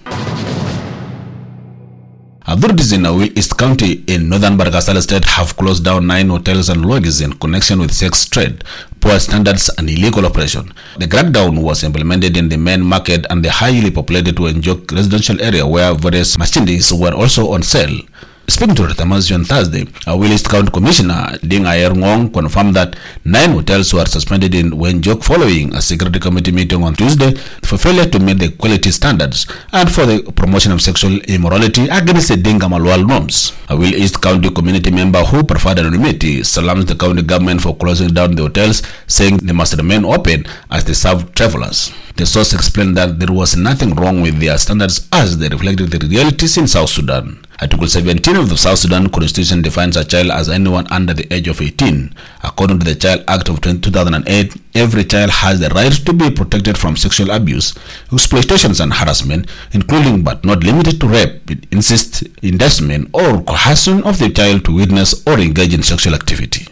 Authorities in Awil East County in northern Bargasala State have closed down nine hotels and lodges in connection with sex trade, poor standards, and illegal operation. The crackdown was implemented in the main market and the highly populated Wenjok residential area where various merchandise were also on sale. Speaking to Ratamosi on Thursday, Awil East County Commissioner Ding Ayer Ngong confirmed that nine hotels were suspended in Wenjok following a security committee meeting on Tuesday for failure to meet the quality standards and for the promotion of sexual immorality against the Dinga Malwal norms. Awil East County community member who preferred anonymity salams the county government for closing down the hotels, saying they must remain open as they serve travelers. The source explained that there was nothing wrong with their standards as they reflected the realities in South Sudan. Article seventeen of the South Sudan Constitution defines a child as anyone under the age of eighteen. According to the Child Act of two thousand eight, every child has the right to be protected from sexual abuse, exploitations and harassment, including but not limited to rape, incest, inducement or coercion of the child to witness or engage in sexual activity.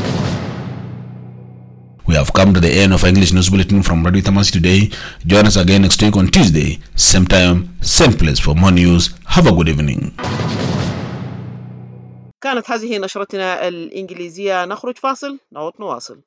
We have come to the end of English News Bulletin from Radio Tamasi today. Join us again next week on Tuesday, same time, same place for more news. Have a good evening. كانت هذه نشرتنا الإنجليزية. نخرج فاصل نعود نواصل.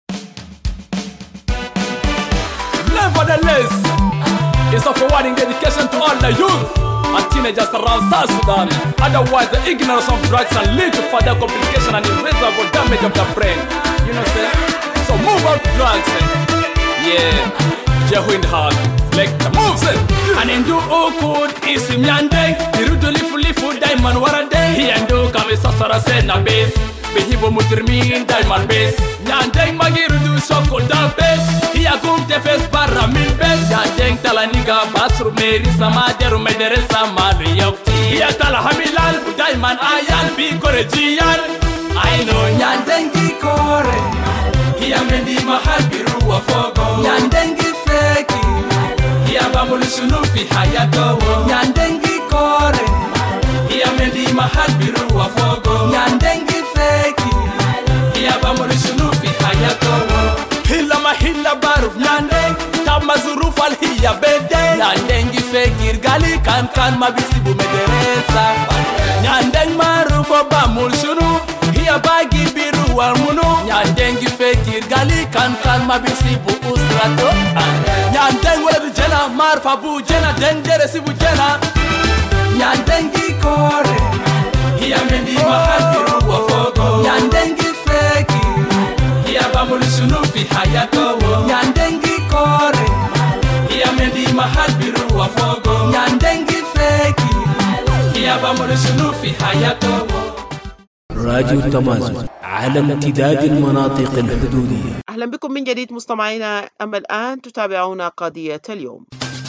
Nevertheless, it's of providing education to all the youth and teenagers around South Sudan. Otherwise, the ignorance of drugs can lead to further complication and irreversible damage of the brain. You know what I'm saying? So move out drugs, eh? Yeah, Jehuin hard, like the moves, eh? And in do okud is him yandeng, the rudu lifu lifu diamond warade. He and do come sasara sen na base, behibo mutirmin diamond base. Yandeng magi rudu sokol da base. He a gum te face barra min base. Yandeng talaniga basru meri sama deru mederesa mari yokti. He a tala hamilal diamond ayan bi korejian. I know yandeng ki kore. Hiya mendi mahabiru wa fogo Nyandengi feki Hiya bamulu sunufi hayatowo Nyandengi kore Hiya mendi mahabiru wa fogo Nyandengi feki Hiya bamulu sunufi hayatowo Hila mahila baruf nyandeng Tama zuruf al hiya bede Nyandengi feki Gali kan kan mabisibu mederesa Nyandeng marufo bamulu sunufi Hiya bagi biru wal munu Nyandengi fekir gali kan kan mabisibu usrato Nyandeng wala jena marfa bu jena dendere sibu jena Nyandengi kore Hiya mendi mahal biru wa fogo Nyandengi fekir Hiya bamulu sunufi hayatowo Nyandengi kore Hiya mendi mahal biru wa fogo Nyandengi fekir Hiya bamulu sunufi hayatowo. راديو تمازن على امتداد المناطق الحدودية. أهلا بكم من جديد مستمعينا. أما الآن تتابعون قضية اليوم.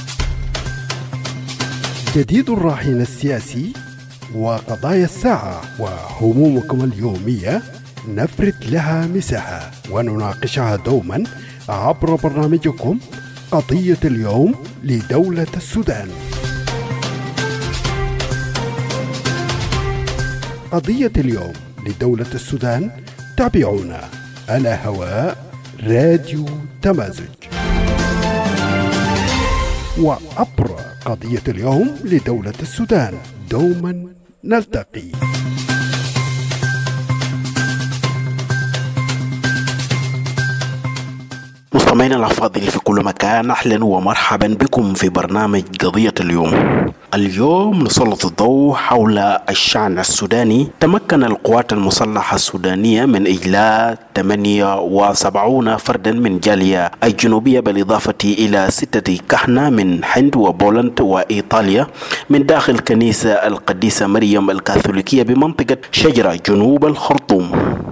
جديد الراهن السياسي وقضايا الساعة وهمومكم اليومية نفرد لها مساحة ونناقشها دوما عبر برنامجكم قضية اليوم لدولة السودان. قضية اليوم لدولة السودان تابعونا على هواء راديو تمازج وعبر قضية اليوم لدولة السودان دوما نلتقي. مستمعينا الأفاضل في كل مكان، أهلا ومرحبا بكم في برنامج قضية اليوم. اليوم نسلط الضوء حول الشأن السوداني. تمكن القوات المسلحة السودانية من إجلاء ثمانية وسبعين فردا من جالية الجنوبية بالإضافة إلى ستة كهنة من هند وبولند وإيطاليا من داخل كنيسة القديسة مريم الكاثوليكية بمنطقة شجرة جنوب الخرطوم.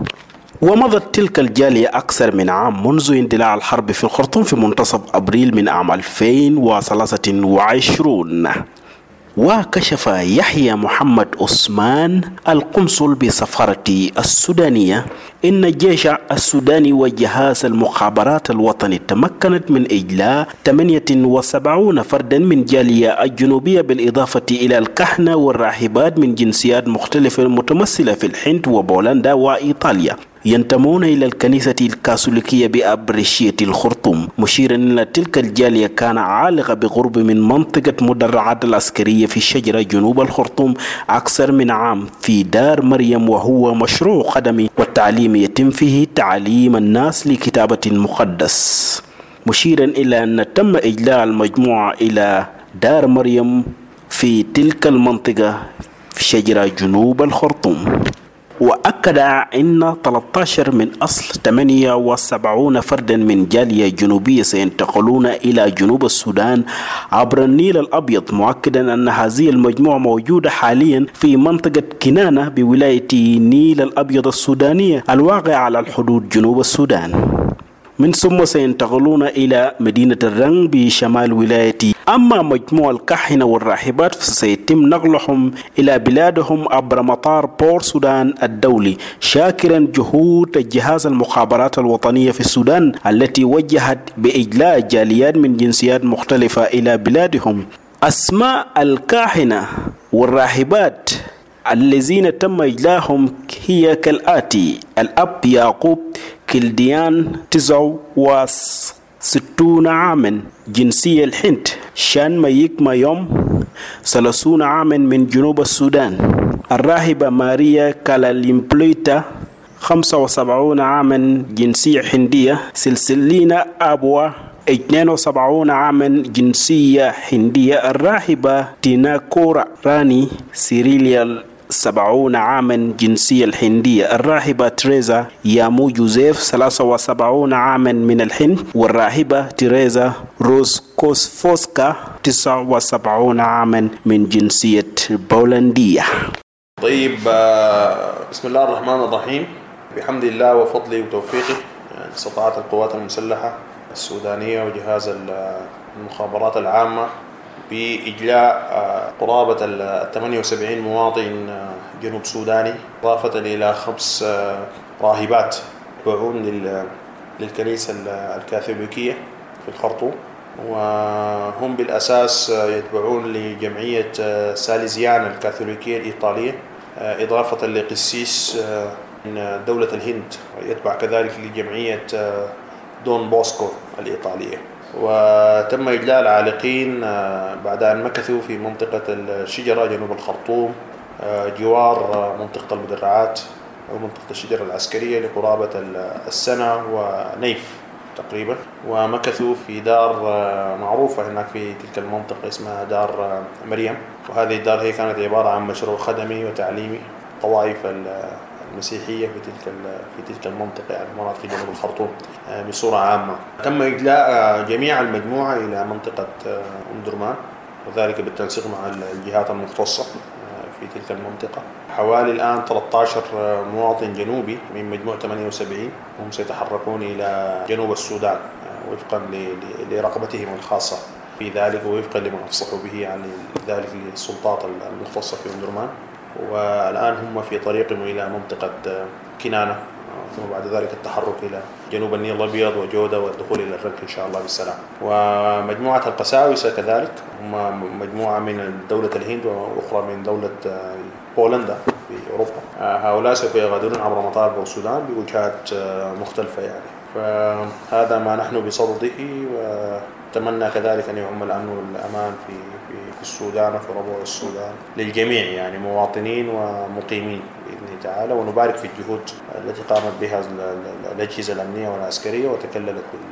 ومضت تلك الجالية أكثر من عام منذ اندلاع الحرب في الخرطوم في منتصف أبريل من عام ألفين وثلاثة وعشرين. وكشف يحيى محمد عثمان القنصل بسفارة السودانية إن الجيش السوداني وجهاز المخابرات الوطني تمكنت من إجلاء ثمانية وسبعين فردا من جالية الجنوبية بالإضافة إلى الكهنة والراهبات من جنسيات مختلفة متمثلة في الهند وبولندا وإيطاليا ينتمون إلى الكنيسة الكاثوليكية بأبرشية الخرطوم، مشيرا إلى تلك الجالية كان عالقة بقرب من منطقة مدرعات العسكرية في الشجرة جنوب الخرطوم أكثر من عام في دار مريم، وهو مشروع خدمي والتعليم يتم فيه تعليم الناس لكتابة المقدس، مشيرا إلى أن تم إجلاء المجموعة إلى دار مريم في تلك المنطقة في شجرة جنوب الخرطوم. وأكد أن ثلاثة عشر من أصل ثمانية وسبعين فردا من جالية جنوبية سينتقلون إلى جنوب السودان عبر النيل الأبيض، مؤكدا أن هذه المجموعة موجودة حاليا في منطقة كنانة بولاية نيل الأبيض السودانية الواقعة على الحدود جنوب السودان، من ثم سينتقلون إلى مدينة الرنج بشمال ولاية. أما مجموع الكهنة والراهبات فسيتم نقلهم إلى بلادهم عبر مطار بور سودان الدولي، شاكرا جهود الجهاز المخابرات الوطنية في السودان التي وجهت بإجلاء جاليات من جنسيات مختلفة إلى بلادهم. أسماء الكهنة والراهبات الذين تم إجلاهم هي كالآتي: الأب يعقوب كلديان تسعة وستون عاما جنسية الهند، شان مايك مايوم ثلاثون عاما من جنوب السودان، الراهبة ماريا كالاليمبليتا خمسة وسبعين عاما جنسية هندية، سلسلينا أبوا اثنين وسبعين عاما جنسية هندية، الراهبة تيناكورا راني سيريليا سبعون عاما جنسية الهندية، الراهبة تريزا يامو جوزيف ثلاثة وسبعين عاما من الهند، والراهبة تريزا روز كوسفوسكا تسعة وسبعين عاما من جنسية بولندية. طيب، بسم الله الرحمن الرحيم. بحمد الله وفضله وتوفيقه استطاعت القوات المسلحة السودانية وجهاز المخابرات العامة بإجلاء قرابة ال ثمانية وسبعين مواطن جنوب سوداني، إضافة إلى خمس راهبات يتبعون للكنيسة الكاثوليكية في الخرطوم، وهم بالأساس يتبعون لجمعية ساليزيان الكاثوليكية الإيطالية، إضافة لقسيس من دولة الهند يتبع كذلك لجمعية دون بوسكو الإيطالية. وتم إجلاء العالقين بعد أن مكثوا في منطقة الشجرة جنوب الخرطوم جوار منطقة المدرعات أو منطقة الشجرة العسكرية لقرابة السنة ونيف تقريبا، ومكثوا في دار معروفة هناك في تلك المنطقة اسمها دار مريم، وهذه الدار هي كانت عبارة عن مشروع خدمي وتعليمي طوائف المسيحية في تلك في تلك المنطقة، يعني مناطق جنوب الخرطوم بصورة عامة. تم إجلاء جميع المجموعة إلى منطقة أم درمان، وذلك بالتنسيق مع الجهات المختصة في تلك المنطقة. حوالي الآن ثلاثة عشر مواطن جنوبي من مجموع ثمانية وسبعين هم سيتحركون إلى جنوب السودان وفقا لرغبتهم الخاصة في ذلك، ووفقا لما أفصحوا به عن ذلك للسلطات المختصة في أم درمان. والآن هم في طريقهم إلى منطقة كنانة، ثم بعد ذلك التحرك إلى جنوب النيل الأبيض وجودة والدخول إلى الرنك إن شاء الله بالسلام. ومجموعة القساوسة كذلك هم مجموعة من دولة الهند وأخرى من دولة بولندا في أوروبا. هؤلاء سوف يغادرون عبر مطار بور السودان بوجهات مختلفة يعني. فهذا ما نحن بصدده، وأتمنى كذلك أن يعم الأمن والأمان في في السودان وفي ربوع السودان للجميع، يعني مواطنين ومقيمين بإذن تعالى. ونبارك في الجهود التي قامت بها الأجهزة الأمنية والعسكرية وتكللت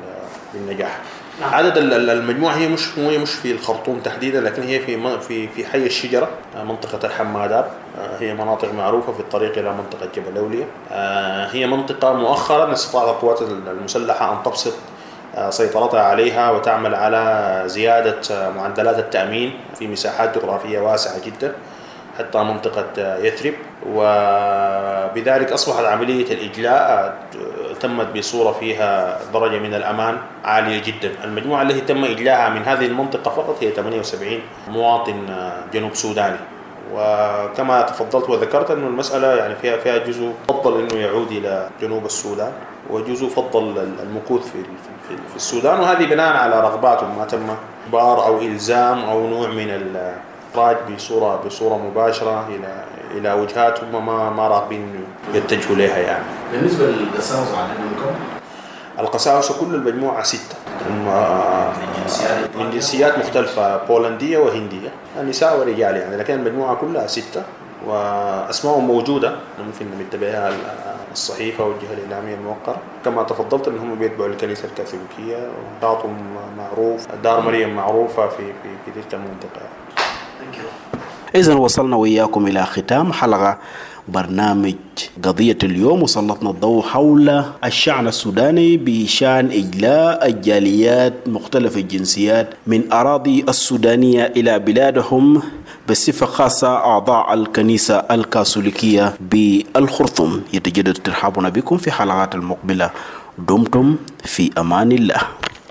بالنجاح. عدد المجموعة هي مش هي مش في الخرطوم تحديدا، لكن هي في في في حي الشجرة، منطقة الحمادات، هي مناطق معروفة في الطريق إلى منطقة جبل لولية. هي منطقة مؤخرا استطاعت القوات المسلحة أن تبسط سيطرتها عليها وتعمل على زيادة معدلات التأمين في مساحات جغرافية واسعة جدا حتى منطقة يثرب، وبذلك أصبحت عملية الإجلاء تمت بصورة فيها درجة من الأمان عالية جدا. المجموعة التي تم إجلاءها من هذه المنطقة فقط هي ثمانية وسبعين مواطن جنوب سوداني، وكما تفضلت وذكرت أن المسألة يعني فيها فيها جزء فضل أنه يعود إلى جنوب السودان وجزء فضل المكوث في في السودان، وهذه بناء على رغباتهم، ما تم إجبار أو إلزام أو نوع من الإخراج بصورة بصورة مباشرة إلى إلى وجهات هم ما ما راغبين يتجهوا لها يعني. بالنسبة للقساوسة عندكم؟ القساوسة كل المجموعة ستة من جنسيات مختلفة، بولندية وهندية، النساء ورجال يعني، لكن المجموعة كلها ستة وأسمائهم موجودة ممكن نمد بها الصحيفة والجهة الإعلامية الموقرة. كما تفضلت أنهم بيتبعوا الكنيسة الكاثوليكية، ونشاطهم معروف، دار مريم معروفة في في, في تلك المنطقة. إذن وصلنا وإياكم إلى ختام حلقة برنامج قضية اليوم، وسلطنا الضوء حول الشأن السوداني بشأن إجلاء الجاليات مختلف الجنسيات من أراضي السودانية إلى بلادهم، بصفة خاصة أعضاء الكنيسة الكاثوليكية بالخرطوم. يتجدد ترحابنا بكم في حلقات المقبلة. دمتم في أمان الله.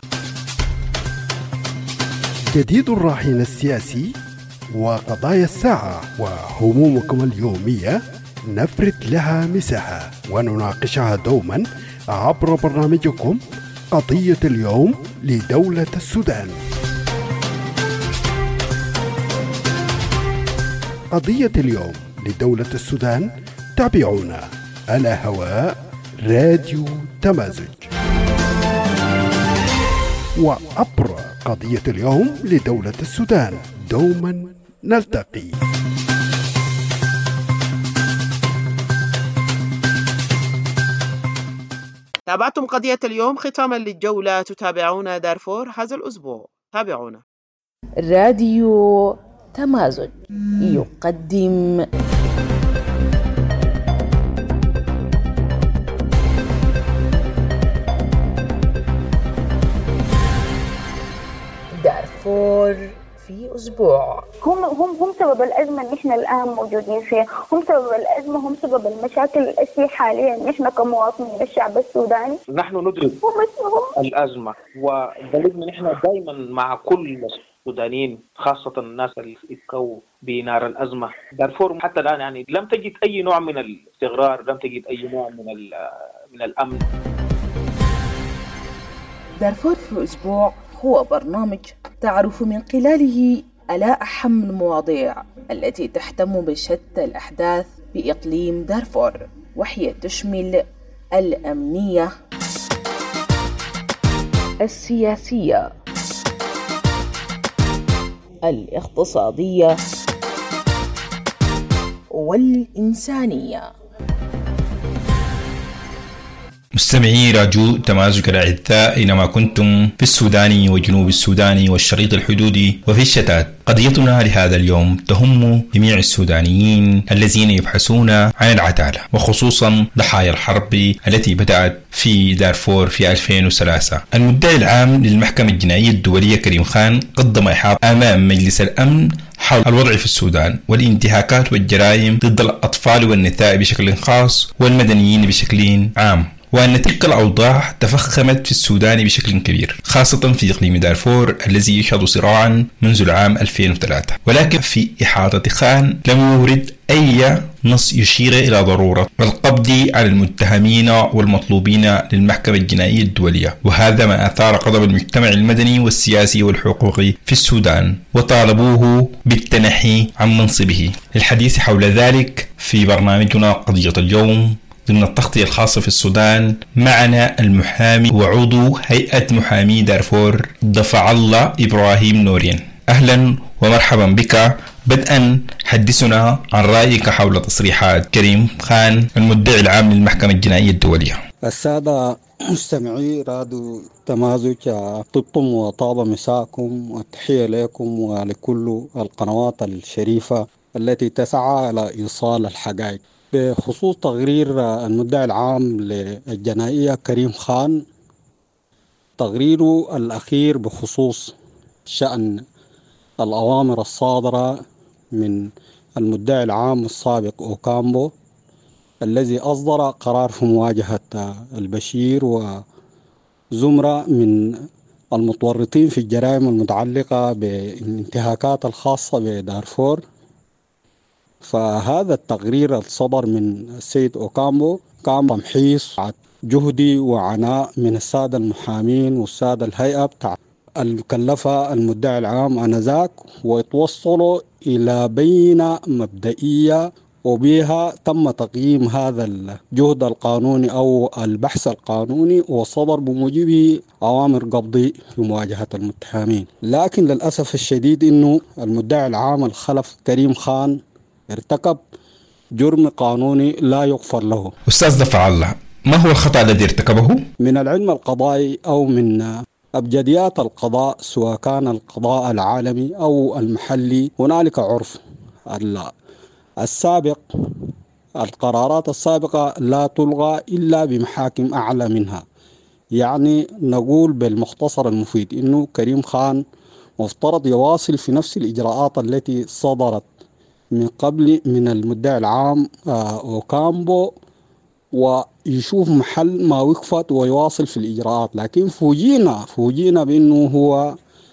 جديد الراهن السياسي وقضايا الساعة وهمومكم اليومية نفرد لها مساحة ونناقشها دوما عبر برنامجكم قضية اليوم لدولة السودان. قضية اليوم لدولة السودان، تابعونا على هواء راديو تمازج. وعبر قضية اليوم لدولة السودان دوما نلتقي. تابعتم قضية اليوم. ختاما للجولة تتابعون دارفور هذا الأسبوع. تابعونا. راديو تمازج يقدم دارفور في أسبوع. هم هم هم سبب الأزمة اللي إحنا الآن موجودين فيها، هم سبب الأزمة، هم سبب المشاكل التي حاليا إحنا كمواطنين الشعب السوداني. نحن ندرك الأزمة، ودليلنا نحن دائما مع كل السودانيين، خاصة الناس اللي يبكوا بنار الأزمة. دارفور حتى الآن يعني لم تجد أي نوع من الاستقرار، لم تجد أي نوع من من الأمن. دارفور في أسبوع هو برنامج تعرف من خلاله على أهم المواضيع التي تهتم بشتى الأحداث بإقليم دارفور، وهي تشمل الأمنية، السياسية، الاقتصادية، والإنسانية. مستمعي راديو تمازج الأعزاء، أينما كنتم في السودان وجنوب السودان والشريط الحدودي وفي الشتات، قضيتنا لهذا اليوم تهم جميع السودانيين الذين يبحثون عن العدالة، وخصوصا ضحايا الحرب التي بدأت في دارفور في ألفين وثلاثة. المدعي العام للمحكمة الجنائية الدولية كريم خان قدم إحاطة أمام مجلس الأمن حول الوضع في السودان والانتهاكات والجرائم ضد الأطفال والنساء بشكل خاص والمدنيين بشكل عام، وأن تلك الأوضاع تفخمت في السودان بشكل كبير، خاصة في إقليم دارفور الذي يشهد صراعا منذ العام ألفين وثلاثة. ولكن في إحاطة خان لم يورد أي نص يشير إلى ضرورة القبض على المتهمين والمطلوبين للمحكمة الجنائية الدولية، وهذا ما أثار غضب المجتمع المدني والسياسي والحقوقي في السودان، وطالبوه بالتنحي عن منصبه. للحديث حول ذلك في برنامجنا قضية اليوم ضمن التغطية الخاصة في السودان، معنا المحامي وعضو هيئة محامي دارفور ضفع الله إبراهيم نورين. أهلا ومرحبا بك. بدءا حدثنا عن رأيك حول تصريحات كريم خان المدعي العام للمحكمة الجنائية الدولية. السادة مستمعي راديو تمازج، طبتم وطاب مساكم، والتحية لكم ولكل القنوات الشريفة التي تسعى إلى إيصال الحقائق. بخصوص تقرير المدعي العام للجنائية كريم خان، تقريره الأخير بخصوص شأن الأوامر الصادرة من المدعي العام السابق أوكامبو الذي أصدر قرار في مواجهة البشير وزمرة من المتورطين في الجرائم المتعلقة بالانتهاكات الخاصة بدارفور. فهذا التقرير الصدر من السيد أوكامبو كان تمحيص جهدي وعناء من السادة المحامين والسادة الهيئة بتاع المكلفة المدعي العام آنذاك، ويتوصلوا إلى بينة مبدئية وبها تم تقييم هذا الجهد القانوني أو البحث القانوني وصدر بموجبه أوامر قبض في مواجهة المتهمين. لكن للأسف الشديد أنه المدعي العام الخلف كريم خان ارتكب جرم قانوني لا يغفر له. أستاذ ظفر الله، ما هو الخطأ الذي ارتكبه؟ من العلم القضائي أو من أبجديات القضاء، سواء كان القضاء العالمي أو المحلي، هنالك عرف السابق. القرارات السابقة لا تلغى إلا بمحاكم أعلى منها. يعني نقول بالمختصر المفيد إنه كريم خان مفترض يواصل في نفس الإجراءات التي صدرت من قبل من المدعي العام أوكامبو ويشوف محل ما وقفت ويواصل في الإجراءات. لكن فوجينا فوجينا بأنه هو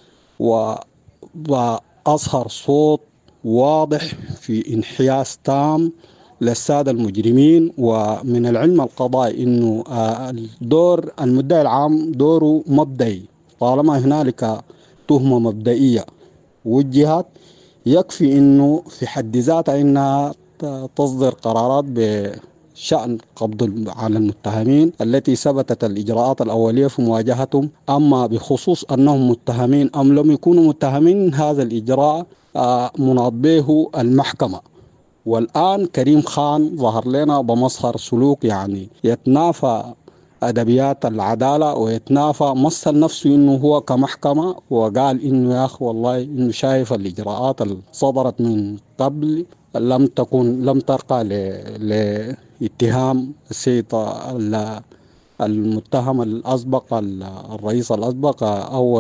وأظهر صوت واضح في انحياز تام للسادة المجرمين. ومن العلم القضائي أنه الدور المدعي العام دوره مبدئي، طالما هنالك تهمة مبدئية وجهت يكفي أنه في حد ذاتها أنها تصدر قرارات بشأن قبض على المتهمين التي ثبتت الإجراءات الأولية في مواجهتهم. أما بخصوص أنهم متهمين أم لم يكونوا متهمين، هذا الإجراء مناط به المحكمة. والآن كريم خان ظهر لنا بمظهر سلوك يعني يتنافى أدبيات العدالة ويتنافى، مثل نفسه إنه هو كمحكمة وقال إنه يا أخي والله إنه شايف الإجراءات اللي صدرت من قبل لم تكن لم ترقى لاتهام السيد المتهم الأسبق الرئيس الأسبق أو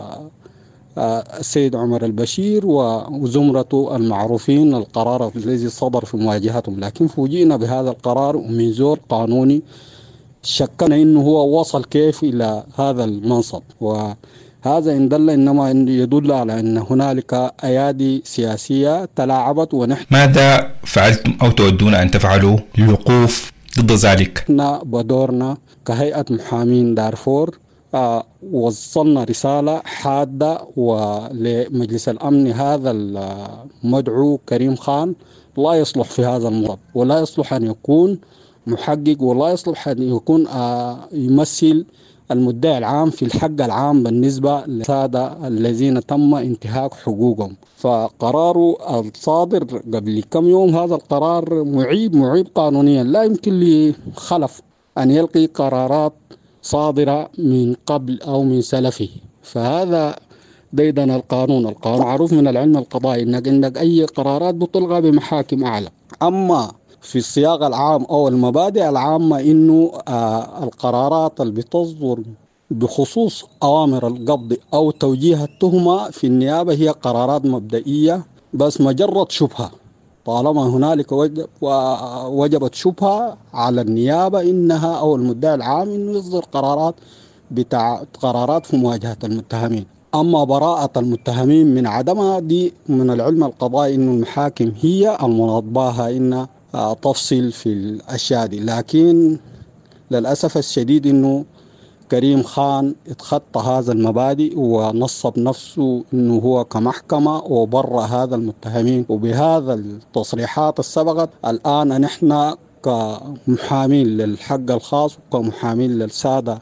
السيد عمر البشير وزمرته المعروفين القرار الذي صدر في مواجهتهم. لكن فوجئنا بهذا القرار ومن زور قانوني شكنا إنه هو وصل كيف إلى هذا المنصب. وهذا إن دل إنما يدل على أن هنالك أيادي سياسية تلاعبت. ونحن ماذا فعلتم أو تودون أن تفعلوا للوقوف ضد ذلك؟ نحن بدورنا كهيئة محامين دارفور آه وصلنا رسالة حادة ولمجلس الأمن هذا المدعو كريم خان لا يصلح في هذا المنصب، ولا يصلح أن يكون محقق، ولا يصلح أن يكون آه يمثل المدعي العام في الحق العام بالنسبة للسادة الذين تم انتهاك حقوقهم. فقراره الصادر قبل كم يوم هذا القرار معيب معيب قانونيا. لا يمكن لخلف أن يلقي قرارات صادرة من قبل أو من سلفه. فهذا ديدن القانون. القانون معروف من العلم القضائي إنك عندك أي قرارات بتلغى بمحاكم أعلى. أما في السياق العام أو المبادئ العامة إنه آه القرارات اللي بتصدر بخصوص أوامر القبض أو توجيه التهمة في النيابة هي قرارات مبدئية بس مجرد شبهة. طالما هنالك وجبت شبهة على النيابة إنها أو المدعي العام إنه يصدر قرارات بتاع قرارات في مواجهة المتهمين. أما براءة المتهمين من عدمها دي من العلم القضائي إنه المحاكم هي المناط بها إن تفصيل في الأشياء دي. لكن للأسف الشديد إنه كريم خان اتخطى هذا المبادئ ونصب نفسه إنه هو كمحكمة وبر هذا المتهمين. وبهذا التصريحات السبقت الآن نحن كمحامين للحق الخاص وكمحامين للسادة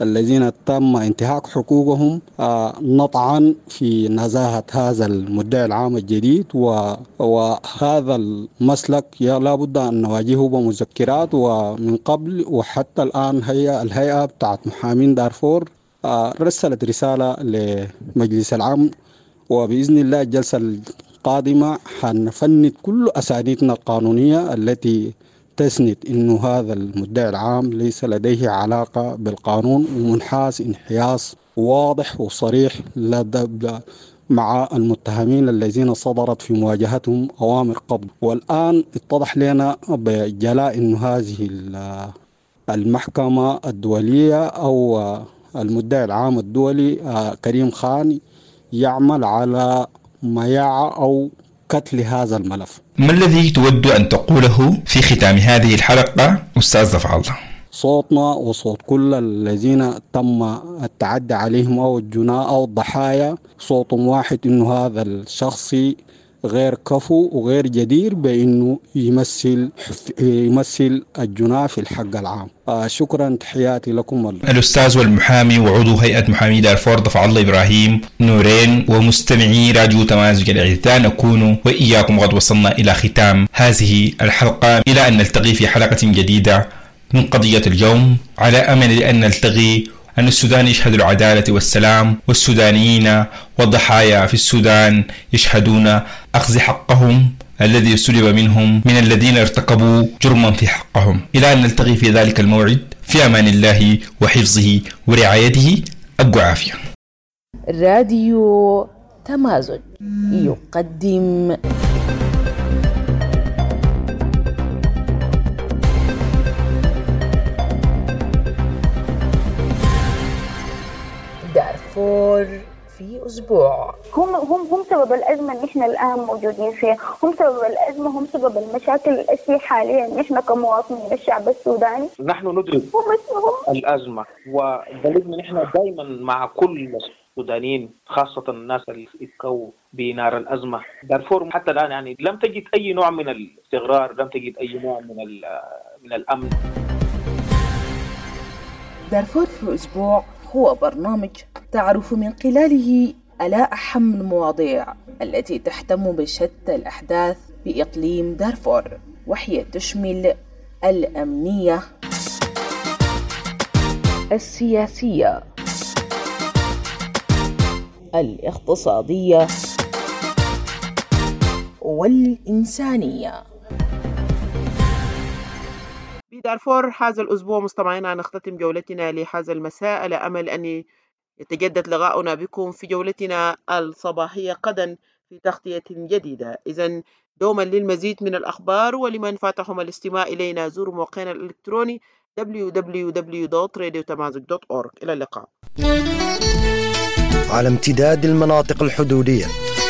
الذين تم انتهاك حقوقهم نطعن في نزاهة هذا المدعي العام الجديد، وهذا المسلك لا بد أن نواجهه بمذكرات. ومن قبل وحتى الآن هي الهيئة بتاعت محامين دارفور رسلت رسالة لمجلس العام، وبإذن الله الجلسة القادمة حنفند كل أسانيدنا القانونية التي تسند إنه هذا المدعي العام ليس لديه علاقة بالقانون ومنحاز انحياز واضح وصريح مع المتهمين الذين صدرت في مواجهتهم أوامر قبض. والآن اتضح لنا بجلاء إنه هذه المحكمة الدولية أو المدعي العام الدولي كريم خان يعمل على مياعة أو قتل هذا الملف. ما الذي تود أن تقوله في ختام هذه الحلقة أستاذ ضفع الله؟ صوتنا وصوت كل الذين تم التعدي عليهم أو الجناة أو الضحايا صوتهم واحد، إنه هذا الشخص غير كفو وغير جدير بأنه يمثل يمثل الجناة في الحق العام. آه شكرا، تحياتي لكم. الأستاذ والمحامي وعضو هيئة محامي دارفور ضفع الله إبراهيم نورين ومستمعي راديو تمازج الإعداد، نكون وإياكم قد وصلنا إلى ختام هذه الحلقة، إلى أن نلتقي في حلقة جديدة من قضية اليوم، على أمل أن نلتقي أن السودان يشهد العدالة والسلام، والسودانيين والضحايا في السودان يشهدون أخذ حقهم الذي سلب منهم من الذين ارتكبوا جرما في حقهم. إلى أن نلتقي في ذلك الموعد، في أمان الله وحفظه ورعايته. أبقوا عافية. راديو تمازج يقدم دارفور في أسبوع. هم هم هم سبب الأزمة اللي إحنا الآن موجودين فيها، هم سبب الأزمة، هم سبب المشاكل التي حاليا إحنا كمواطنين الشعب السوداني. نحن ندرك الأزمة، ودليل من إحنا دائما مع كل السودانيين خاصة الناس اللي يبكوا بنار الأزمة. دارفور حتى الآن يعني لم تجد أي نوع من الاستقرار، لم تجد أي نوع من من الأمن. دارفور في أسبوع هو برنامج تعرف من خلاله على أهم المواضيع التي تهتم بشتى الأحداث بإقليم دارفور، وهي تشمل الأمنية، السياسية، الاقتصادية، والإنسانية. بدارفور هذا الأسبوع مستمعينا نختتم جولتنا لهذا المساء، على أمل أن يتجدد لقاؤنا بكم في جولتنا الصباحية غدا في تغطية جديدة. إذن دوما للمزيد من الأخبار ولمن فاتهم الاستماع إلينا زوروا موقعنا الإلكتروني دبليو دبليو دبليو دوت راديو تمازج دوت أورج. إلى اللقاء. على امتداد المناطق الحدودية،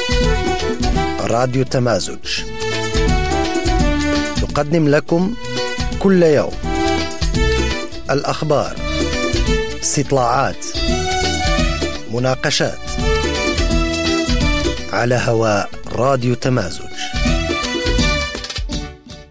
راديو تمازج تقدم لكم كل يوم الأخبار، استطلاعات، مناقشات على هواء راديو تمازج.